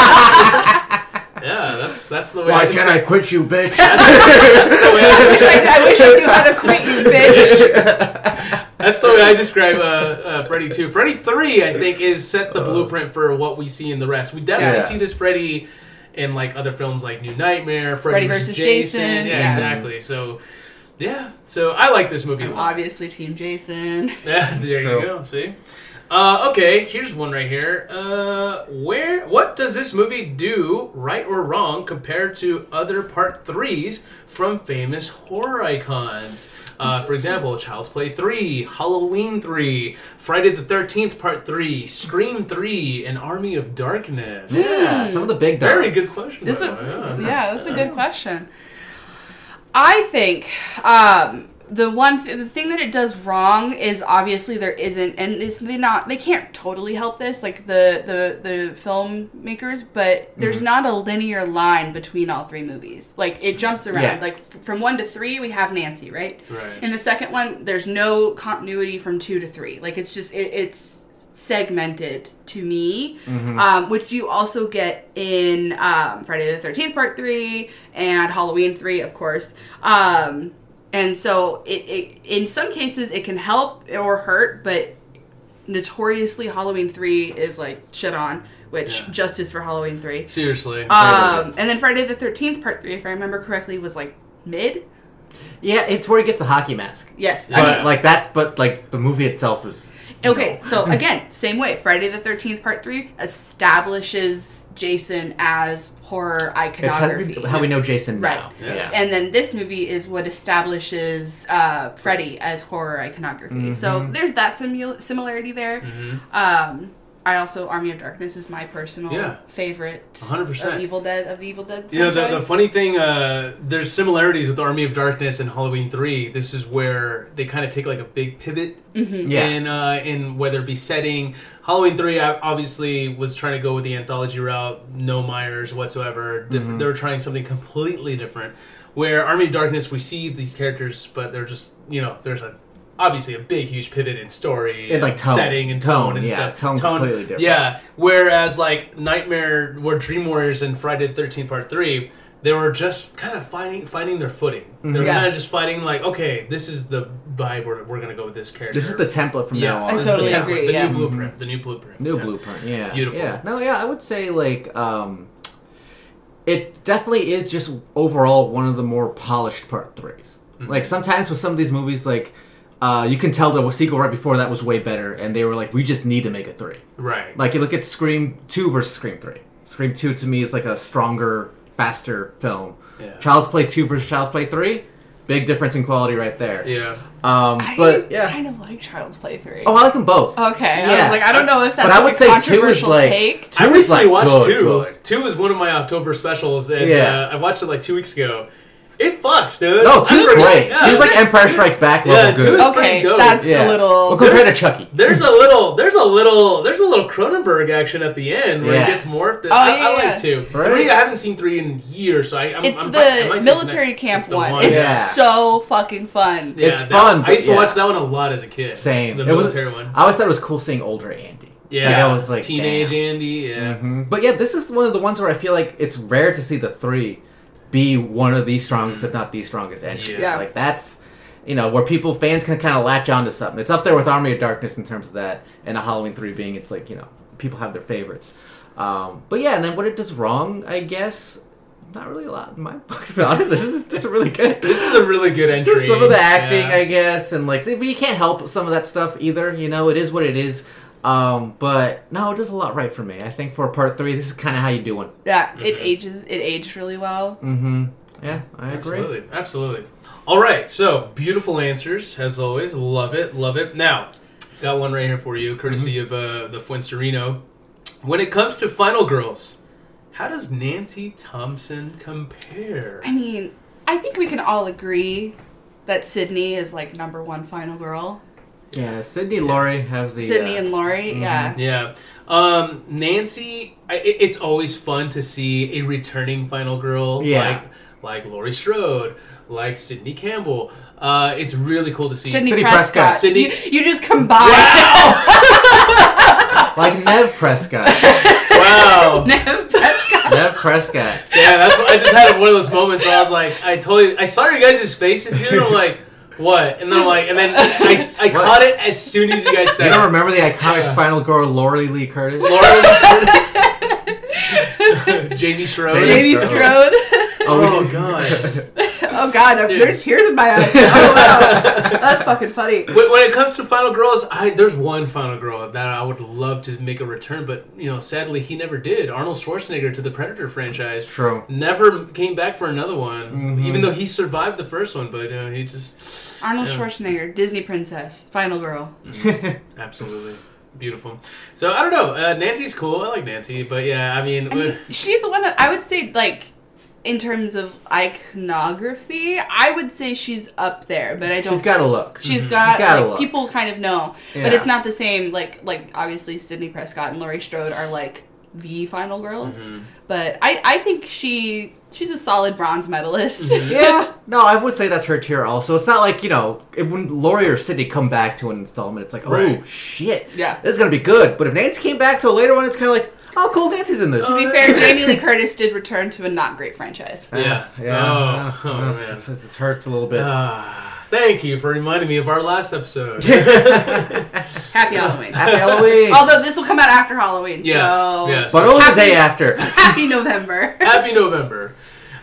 that's the way. Why I can't I quit you, bitch? That's the way I wish I knew how to quit you, bitch. That's the way I describe Freddy 2. Freddy 3, I think, is set the blueprint for what we see in the rest. We definitely Yeah. see this Freddy in like other films like New Nightmare, Freddy vs. Jason, Yeah, yeah. exactly. So, yeah. So I like this movie a lot. Obviously, Team Jason. Yeah, there True. you go. See? Okay, here's one right here. What does this movie do right or wrong compared to other Part 3s from famous horror icons? For example, Child's Play 3, Halloween 3, Friday the 13th Part 3, Scream 3, and Army of Darkness. Yeah, some of the big dogs. Very good question. That's by the way, that's a good question. I think the thing that it does wrong is obviously there isn't, and they can't totally help this, like the filmmakers, but there's not a linear line between all three movies. Like it jumps around. Yeah. Like from 1 to 3 we have Nancy, right? Right. In the second one, there's no continuity from 2 to 3. Like it's just it's segmented to me, which you also get in Friday the 13th Part 3 and Halloween 3, of course. And so it in some cases it can help or hurt, but notoriously Halloween 3 is like shit on, which justice for Halloween 3. Seriously. And then Friday the 13th Part 3, if I remember correctly, was like mid. Yeah, it's where he gets the hockey mask. Yes. But but the movie itself is... Okay, so again, same way. Friday the 13th Part 3 establishes Jason as horror iconography. It's how we know Jason Right. now. Yeah. And then this movie is what establishes Freddy as horror iconography. So there's that similarity there. I also, Army of Darkness is my personal favorite 100%. of the Evil Dead franchise. You know, the funny thing, there's similarities with Army of Darkness and Halloween 3. This is where they kind of take like a big pivot in whether it be setting. Halloween 3 obviously was trying to go with the anthology route, no Myers whatsoever. They were trying something completely different. Where Army of Darkness, we see these characters, but they're just, there's obviously a big, huge pivot in story and like tone. setting and tone and stuff. Tone completely different. Yeah, whereas like Nightmare, or Dream Warriors and Friday the 13th Part 3, they were just kind of finding their footing. They were kind of just fighting like, okay, this is the vibe we're going to go with this character. This is the template from now on. I totally agree, The new blueprint. The new blueprint. Blueprint, yeah. Beautiful. Yeah. No, yeah, I would say like... it definitely is just overall one of the more polished Part 3s. Like sometimes with some of these movies, like... you can tell the sequel right before that was way better, and they were like, we just need to make a 3. Right. Like, you look at Scream 2 versus Scream 3. Scream 2, to me, is like a stronger, faster film. Yeah. Child's Play 2 versus Child's Play 3, big difference in quality right there. Yeah. But, I kind of like Child's Play 3. Oh, I like them both. Okay. Yeah. I was like, I don't know if that's But I like would a say 2 is controversial like... take. 2 I is recently like watched good, 2. good. 2 is one of my October specials, and Yeah. I watched it like 2 weeks ago. It fucks, dude. No, 2's great. Yeah. 2's like Empire Strikes Back level Yeah, 2 good. is Okay, pretty dope. that's Yeah. a little... Well, compared to Chucky. There's a little Cronenberg action at the end where Yeah. he gets morphed. Oh, I yeah. like 2. Right. 3, I haven't seen 3 in years, so I It's I the might say military tonight. camp It's the one. one. It's Yeah. so fucking fun. Yeah, It's that- fun, I used to but watch yeah. that one a lot as a kid. Same. The It was- military one. I always thought it was cool seeing older Andy. Yeah. Like, I was like, Teenage damn. Andy, yeah. But yeah, this is one of the ones where I feel like it's rare to see the 3 be one of the strongest, if not the strongest entries. Yeah. Like that's, where fans can kind of latch onto something. It's up there with Army of Darkness in terms of that, and a Halloween 3 being, it's like, people have their favorites. But yeah, and then what it does wrong, I guess, not really a lot in my book, to be honest. This is really good. This is a really good entry. Just some of the acting, Yeah. I guess, and like, but you can't help some of that stuff either. It is what it is. But no, it does a lot right for me. I think for Part 3, this is kind of how you doing. Yeah, it aged really well. Yeah, I agree. Absolutely. All right, so beautiful answers as always. Love it. Now, got one right here for you, courtesy of the Fuencerino. When it comes to Final Girls, how does Nancy Thompson compare? I mean, I think we can all agree that Sydney is like number 1 final girl. Yeah, Sydney Laurie has the... Sydney and Laurie, yeah. Yeah. Nancy, it's always fun to see a returning final girl like Laurie Strode, like Sydney Campbell. It's really cool to see. Sydney Prescott. Sydney- You just combined. Like Nev Prescott. Wow. Nev Prescott. Nev Prescott. Yeah, that's what, I just had one of those moments where I was like, I saw your guys' faces here, and I'm like, what? And then I caught it as soon as you guys said You it. don't remember the iconic final girl, Laurie Lee Curtis? Laura Lee Curtis. Jamie Strode. Jamie Strode. Oh, God. Oh God, Dude. there's tears in my eyes. Oh wow, that's fucking funny. When it comes to Final Girls, there's one Final Girl that I would love to make a return, but sadly he never did. Arnold Schwarzenegger to the Predator franchise. True. Never came back for another one, even though he survived the first one, but he just Arnold Yeah. Schwarzenegger, Disney princess, final girl. absolutely beautiful. So I don't know. Nancy's cool. I like Nancy, but yeah, I mean, She's one of, I would say, like, in terms of iconography, I would say she's up there, but I don't. She's got a look. She's got got a like, look. people kind of know, Yeah. but it's not the same. Like obviously Sidney Prescott and Laurie Strode are like the final girls, but I think she's a solid bronze medalist. Yeah, no, I would say that's her tier also. It's not like, when Laurie or Sydney come back to an installment, it's like, Right. oh, shit. Yeah. This is going to be good. But if Nancy came back to a later one, it's kind of like, oh, cool, Nancy's in this. To be fair, Jamie Lee Curtis did return to a not great franchise. yeah. Yeah. Oh, man. It hurts a little bit. Thank you for reminding me of our last episode. Happy Halloween. Happy Halloween. Although this will come out after Halloween, Yes, so yes. But only the Happy- day after. happy November. Happy November.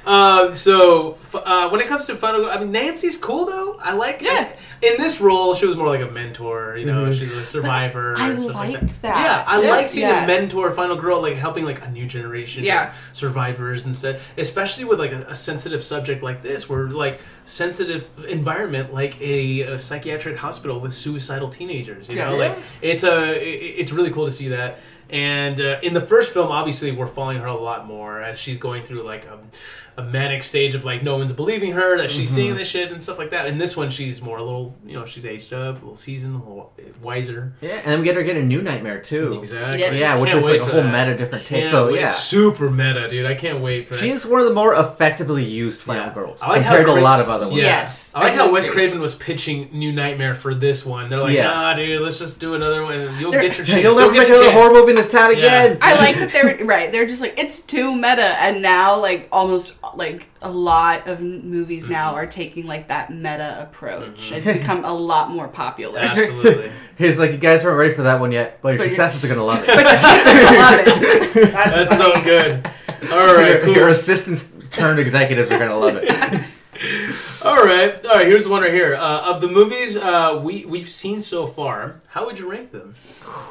When it comes to Final Girl, I mean, Nancy's cool though. I like. Yeah. In this role, she was more like a mentor. She's a survivor. I and stuff like liked that. Yeah, I like seeing Yeah. a mentor Final Girl, like helping like a new generation Yeah. of survivors instead. Especially with like a sensitive subject like this, where like sensitive environment like a psychiatric hospital with suicidal teenagers. You Yeah. know, like it's really cool to see that. And in the first film, obviously, we're following her a lot more as she's going through like a manic stage of like no one's believing her that she's seeing this shit and stuff like that. In this one, she's more a little, she's aged up, a little seasoned, a little wiser. Yeah, and then we get her get a new nightmare, too. Exactly. Yes. Yeah, which Can't is wait like a for whole that. meta different take. Can't So, wait. yeah. Super meta, dude. I can't wait for that. She's one of the more effectively used Final Yeah. Girls I like how compared to a Cra- lot of other ones. Yes. I like I how do Wes agree. Craven was pitching New Nightmare for this one. They're like, Yeah. nah, dude, let's just do another one. You'll They're- get your chance. You'll never get make your another chance. horror movie in this town Yeah. again. I like that they're right. They're just like it's too meta, and now like almost like a lot of movies now are taking like that meta approach. It's become a lot more popular. Absolutely. He's like, you guys aren't ready for that one yet, but your But you're- successors are going to love it. But your kids are gonna love it. That's so good. All right, cool. Your assistants turned executives are going to love it. All right. Here's one right here. Of the movies we've seen so far, how would you rank them?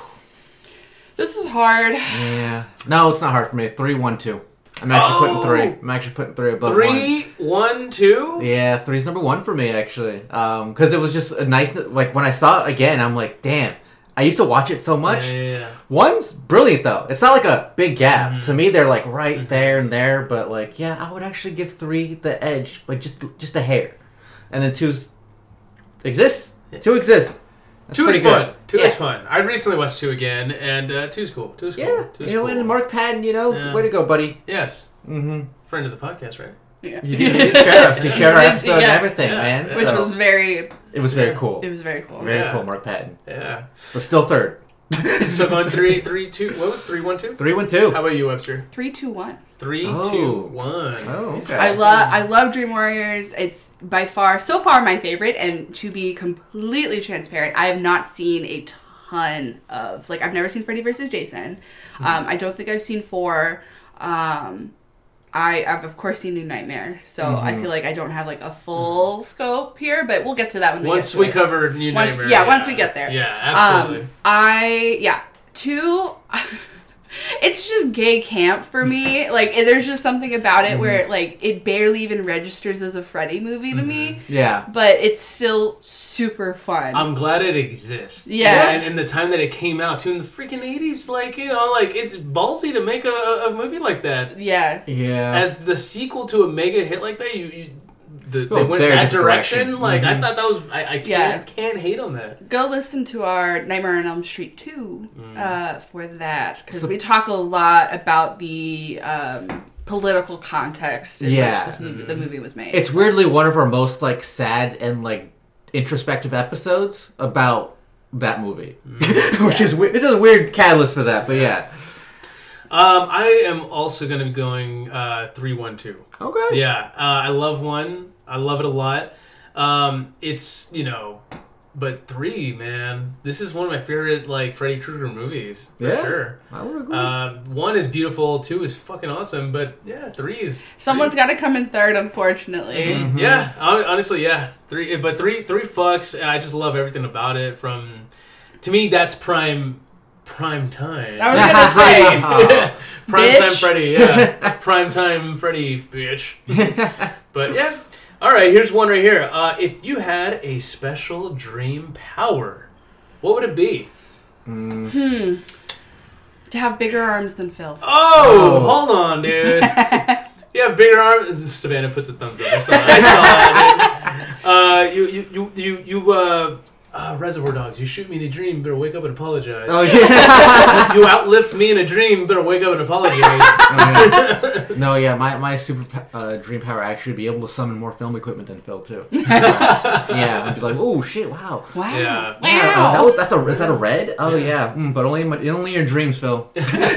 This is hard. Yeah. No, it's not hard for me. 3, 1, 2. I'm actually putting 3. I'm actually putting 3 above 1. 3, 1, 2. Yeah, 3's number 1 for me, actually. Because it was just a nice... Like, when I saw it again, I'm like, damn. I used to watch it so much. Yeah. 1's brilliant, though. It's not like a big gap. To me, they're, like, right there and there. But, like, yeah, I would actually give 3 the edge. Like, just a hair. And then 2's... exists. 2 exists. That's 2 is pretty good. fun. 2 Yeah. is fun. I recently watched 2 again, and 2's cool. 2's cool. Yeah. 2's You know, cool. and Mark Patton, Yeah. way to go, buddy. Yes. Mm-hmm. Friend of the podcast, right? Yeah. You did share us. You shared our episode and Yeah. everything, Yeah. man. Which So, was very. it was very Yeah. cool. It was very cool. Very Yeah. cool, Mark Patton. Yeah. But still third. So going 3, 2. What was 3, 1, 2? 3, 1, 2. How about you, Webster? 3, 2, 1. 3, Oh. 2, 1. Oh, okay. I love Dream Warriors. It's by far so far my favorite, and to be completely transparent, I have not seen a ton of I've never seen Freddy vs. Jason. I don't think I've seen 4. I've of course seen New Nightmare, so I feel like I don't have like a full scope here, but we'll get to that when Once we we get to cover New Once- Nightmare. yeah, once we get there. Yeah, absolutely. 2. It's just gay camp for me. Like, there's just something about it where, like, it barely even registers as a Freddy movie to me. Yeah. But it's still super fun. I'm glad it exists. Yeah. And the time that it came out, too, in the freaking 80s, it's ballsy to make a movie like that. yeah. Yeah. As the sequel to a mega hit like that, they Oh, went very that different direction. direction. Like, I thought that was... I Yeah. can't hate on that. Go listen to our Nightmare on Elm Street 2 for that. Because So- we talk a lot about the political context in Yeah. which the movie was made. It's weirdly one of our most, like, sad and, like, introspective episodes about that movie. Which is weird. It's a weird catalyst for that, but yeah. I am also going to be going 3, 1, 2. Okay. Yeah, I love 1. I love it a lot. It's, But 3, man, this is one of my favorite like Freddy Krueger movies for Yeah? sure. I would agree. 1 is beautiful, 2 is fucking awesome, but yeah, 3 is. Someone's got to come in third, unfortunately. Mm-hmm. Yeah, honestly, yeah, 3. But 3 fucks. And I just love everything about it. To me, that's prime time. I was gonna say, Prime time bitch. Freddy. Yeah, it's prime time Freddy, bitch. But yeah. All right, here's one right here. If you had a special dream power, what would it be? to have bigger arms than Phil. Oh, hold on, dude. You have bigger arms. Savannah puts a thumbs up. I saw it. You Reservoir Dogs. You shoot me in a dream, better wake up and apologize. Oh yeah. You outlift me in a dream, better wake up and apologize. No, yeah, my super dream power actually be able to summon more film equipment than Phil too. Yeah, I'd be like, oh shit, wow. Wow. Yeah. Yeah, is that a red? Oh yeah, but only in your dreams, Phil.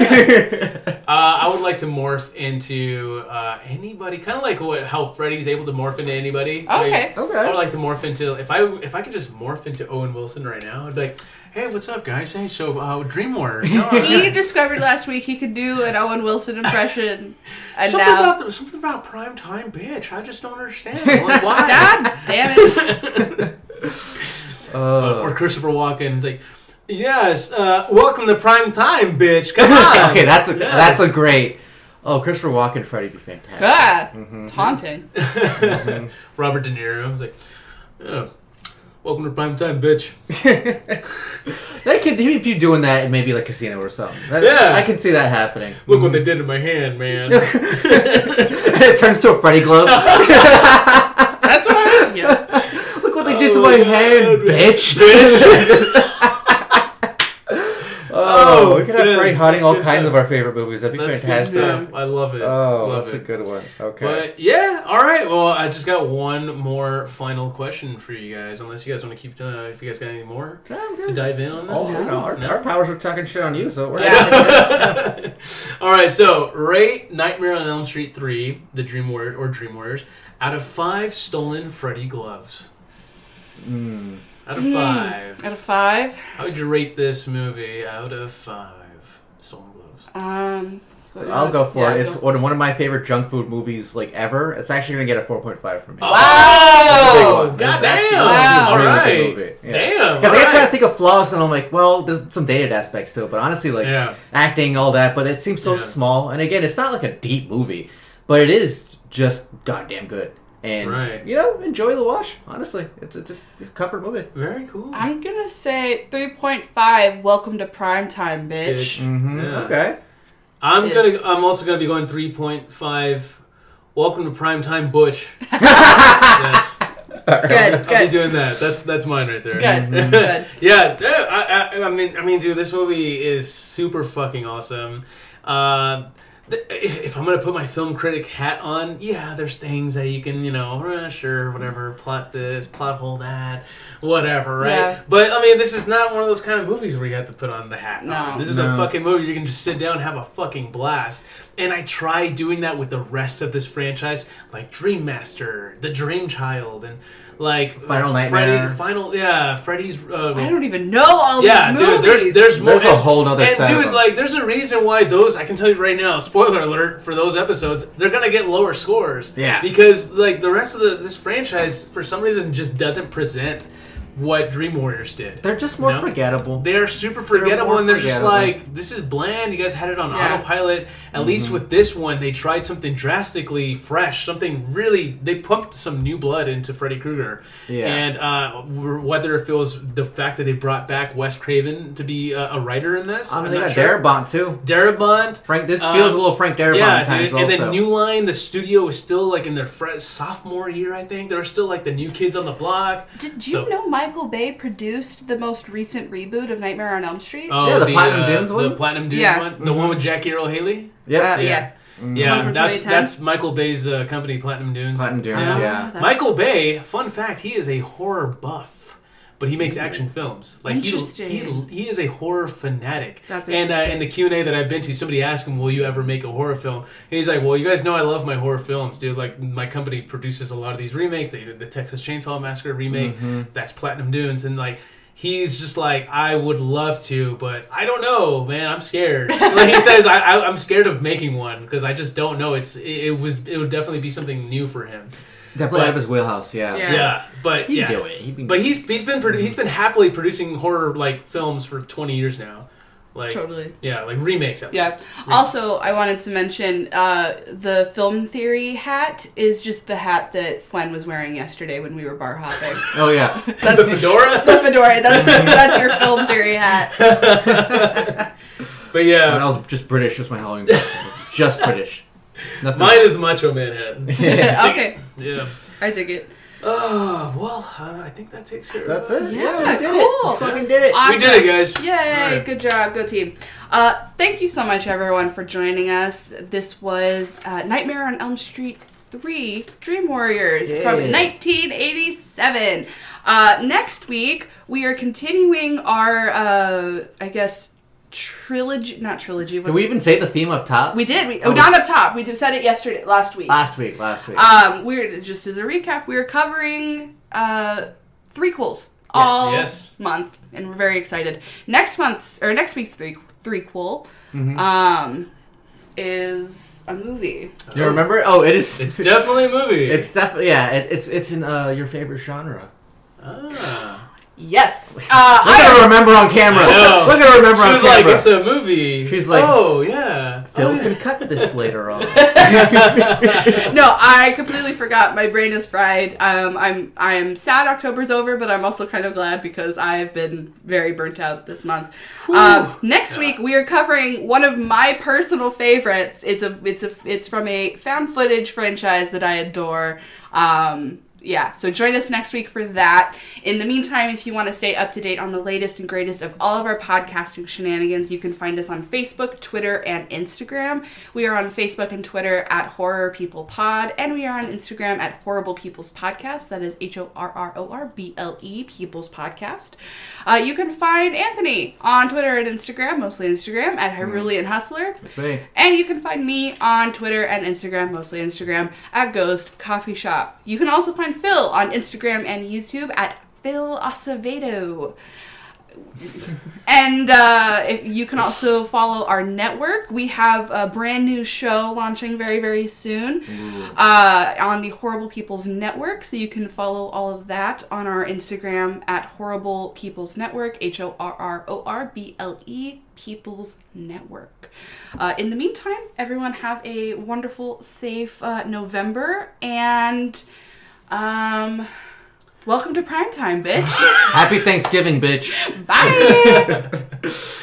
I would like to morph into anybody, kind of like how Freddy's able to morph into anybody. Okay. I would like to morph into if I could just morph into Owen Wilson right now. I'd be like, hey, what's up, guys? Hey, so Dream Warrior. He discovered last week he could do an Owen Wilson impression, and something about prime time, bitch. I just don't understand. Like, why? God damn it! Or Christopher Walken is like, yes, welcome to prime time, bitch. Come on. Okay, that's a great. Oh, Christopher Walken, Freddy would be fantastic. Ah, taunting. Robert De Niro is like, yeah, welcome to prime time, bitch. They could be doing that in maybe like Casino or something. Yeah. I can see that happening. Look what they did to my hand, man. It turns into a Freddy glove. That's what I was. Yeah. Look what they did to my hand, bitch. Oh, we could have man, Freddy haunting that's all good kinds stuff. of our favorite movies. That'd be That's good fantastic. stuff. I love it. Oh, love that's it. a good one. Okay. But yeah, all right. Well, I just got one more final question for you guys. Unless you guys want to keep, if you guys got any more to dive in on this. Oh, you know, our powers are talking shit on you, so we're All right. So rate Nightmare on Elm Street 3, the Dream Warrior or Dream Warriors, out of 5 stolen Freddy gloves. Out of 5. Out of 5. How would you rate this movie out of 5 stolen gloves? I'll go for Yeah, it. It's one of my favorite junk food movies like ever. It's actually gonna get a 4.5 from me. Oh, It's actually goddamn! a All really good right, movie. Yeah. damn. Because I all kept trying right. to think of flaws, and I'm like, well, there's some dated aspects to it, but honestly, like Yeah. acting, all that. But it seems so Yeah. small, and again, it's not like a deep movie, but it is just goddamn good. And Right. enjoy the watch. Honestly, it's a comfort movie. Very cool. I'm gonna say 3.5. Welcome to primetime, bitch. Yeah. Okay. I'm also gonna be going 3.5. Welcome to primetime, Butch. Yes. Good, I'll be good, doing that. That's mine right there. good, good. Yeah. I mean, dude, this movie is super fucking awesome. If I'm gonna put my film critic hat on, yeah, there's things that you can, sure, whatever, plot this, plot hole that, whatever, right? Yeah. But I mean, this is not one of those kind of movies where you have to put on the hat. No. on. This is a fucking movie you can just sit down and have a fucking blast. And I try doing that with the rest of this franchise, like Dream Master, The Dream Child, and like Final Nightmare. Freddy's. I don't even know all these Dude, movies. there's more. There's a whole other and set of dude, them. like, there's a reason why those. I can tell you right now. Spoiler alert for those episodes. They're gonna get lower scores. Yeah. Because like the rest of this franchise, for some reason, just doesn't present what Dream Warriors did. They're just more No? forgettable. They're super forgettable, more and they're just forgettable. like, this is bland. You guys had it on Yeah. autopilot. At least with this one, they tried something drastically fresh, something really. They pumped some new blood into Freddy Krueger. Yeah. And whether if it was the fact that they brought back Wes Craven to be a writer in this, I mean, I'm they not got sure. Darabont too. Darabont. This feels a little Frank Darabont Yeah, times dude. And also. then New Line, the studio was still like in their sophomore year, I think. They were still like the new kids on the block. Did you So- know Michael Bay produced the most recent reboot of Nightmare on Elm Street? Oh, Yeah, the Platinum Dunes The one? Platinum Dunes Yeah. one? The one with Jackie Earl Haley? Yep. Yeah. Yeah, One from that's 2010? Michael Bay's company, Platinum Dunes. Platinum Dunes, yeah. Michael Bay, fun fact, he is a horror buff. but he makes action films. Like Interesting. he is a horror fanatic. That's and in the Q&A that I've been to, somebody asked him, "Will you ever make a horror film?" And he's like, "Well, you guys know I love my horror films, dude. Like my company produces a lot of these remakes. They did the Texas Chainsaw Massacre remake. That's Platinum Dunes, and like." He's just like, I would love to, but I don't know, man. I'm scared. Like he says, I'm scared of making one because I just don't know. It would definitely be something new for him. Definitely out of his wheelhouse. Yeah. Yeah, but He'd do it. But he's been happily producing horror like films for 20 years now. Like Totally. Yeah, like remakes at Yeah. least. Also, I wanted to mention the Film Theory hat is just the hat that Flen was wearing yesterday when we were bar hopping. Oh yeah. The fedora. The fedora. That's your Film Theory hat. But yeah, When I was just British, just my Halloween costume. Just British. Nothing mine is the Macho Man hat. Okay, Yeah. I dig it. Oh well, I think that takes care of That's it. it. Yeah, we did cool. it. We fucking did it. Awesome. We did it, guys. Yay! Alright. Good job, go team. Thank you so much, everyone, for joining us. This was Nightmare on Elm Street 3: Dream Warriors from 1987. Next week, we are continuing our, I guess, trilogy. Not trilogy. Did we even say the theme up top? We did. Not up top. We said it last week. Last week. We're just as a recap, we're covering threequels all Yes. month, and we're very excited. Next week's threequel is a movie. You remember? Oh, it is. It's definitely a movie. It's definitely It's in your favorite genre. Yes. Look at her remember on camera. know. Look at her remember She on was camera. like, it's a movie. She's like, oh yeah. Phil Oh, yeah. can cut this later on. No, I completely forgot. My brain is fried. I am sad October's over, but I'm also kind of glad because I've been very burnt out this month. Next week we are covering one of my personal favorites. It's from a found footage franchise that I adore. Yeah, so join us next week for that. In the meantime, if you want to stay up to date on the latest and greatest of all of our podcasting shenanigans, you can find us on Facebook, Twitter, and Instagram. We are on Facebook and Twitter at Horror People Pod, and we are on Instagram at Horrible People's Podcast. That is HORRORBLE People's Podcast. You can find Anthony on Twitter and Instagram, mostly Instagram, at Hyrulean Hustler. That's me. And you can find me on Twitter and Instagram, mostly Instagram, at Ghost Coffee Shop. You can also find Phil on Instagram and YouTube at Phil Acevedo. And you can also follow our network. We have a brand new show launching very, very soon on the Horrible People's Network. So you can follow all of that on our Instagram at Horrible People's Network, HORRORBLE People's Network. In the meantime, everyone have a wonderful, safe November, and welcome to primetime, bitch. Happy Thanksgiving, bitch. Bye.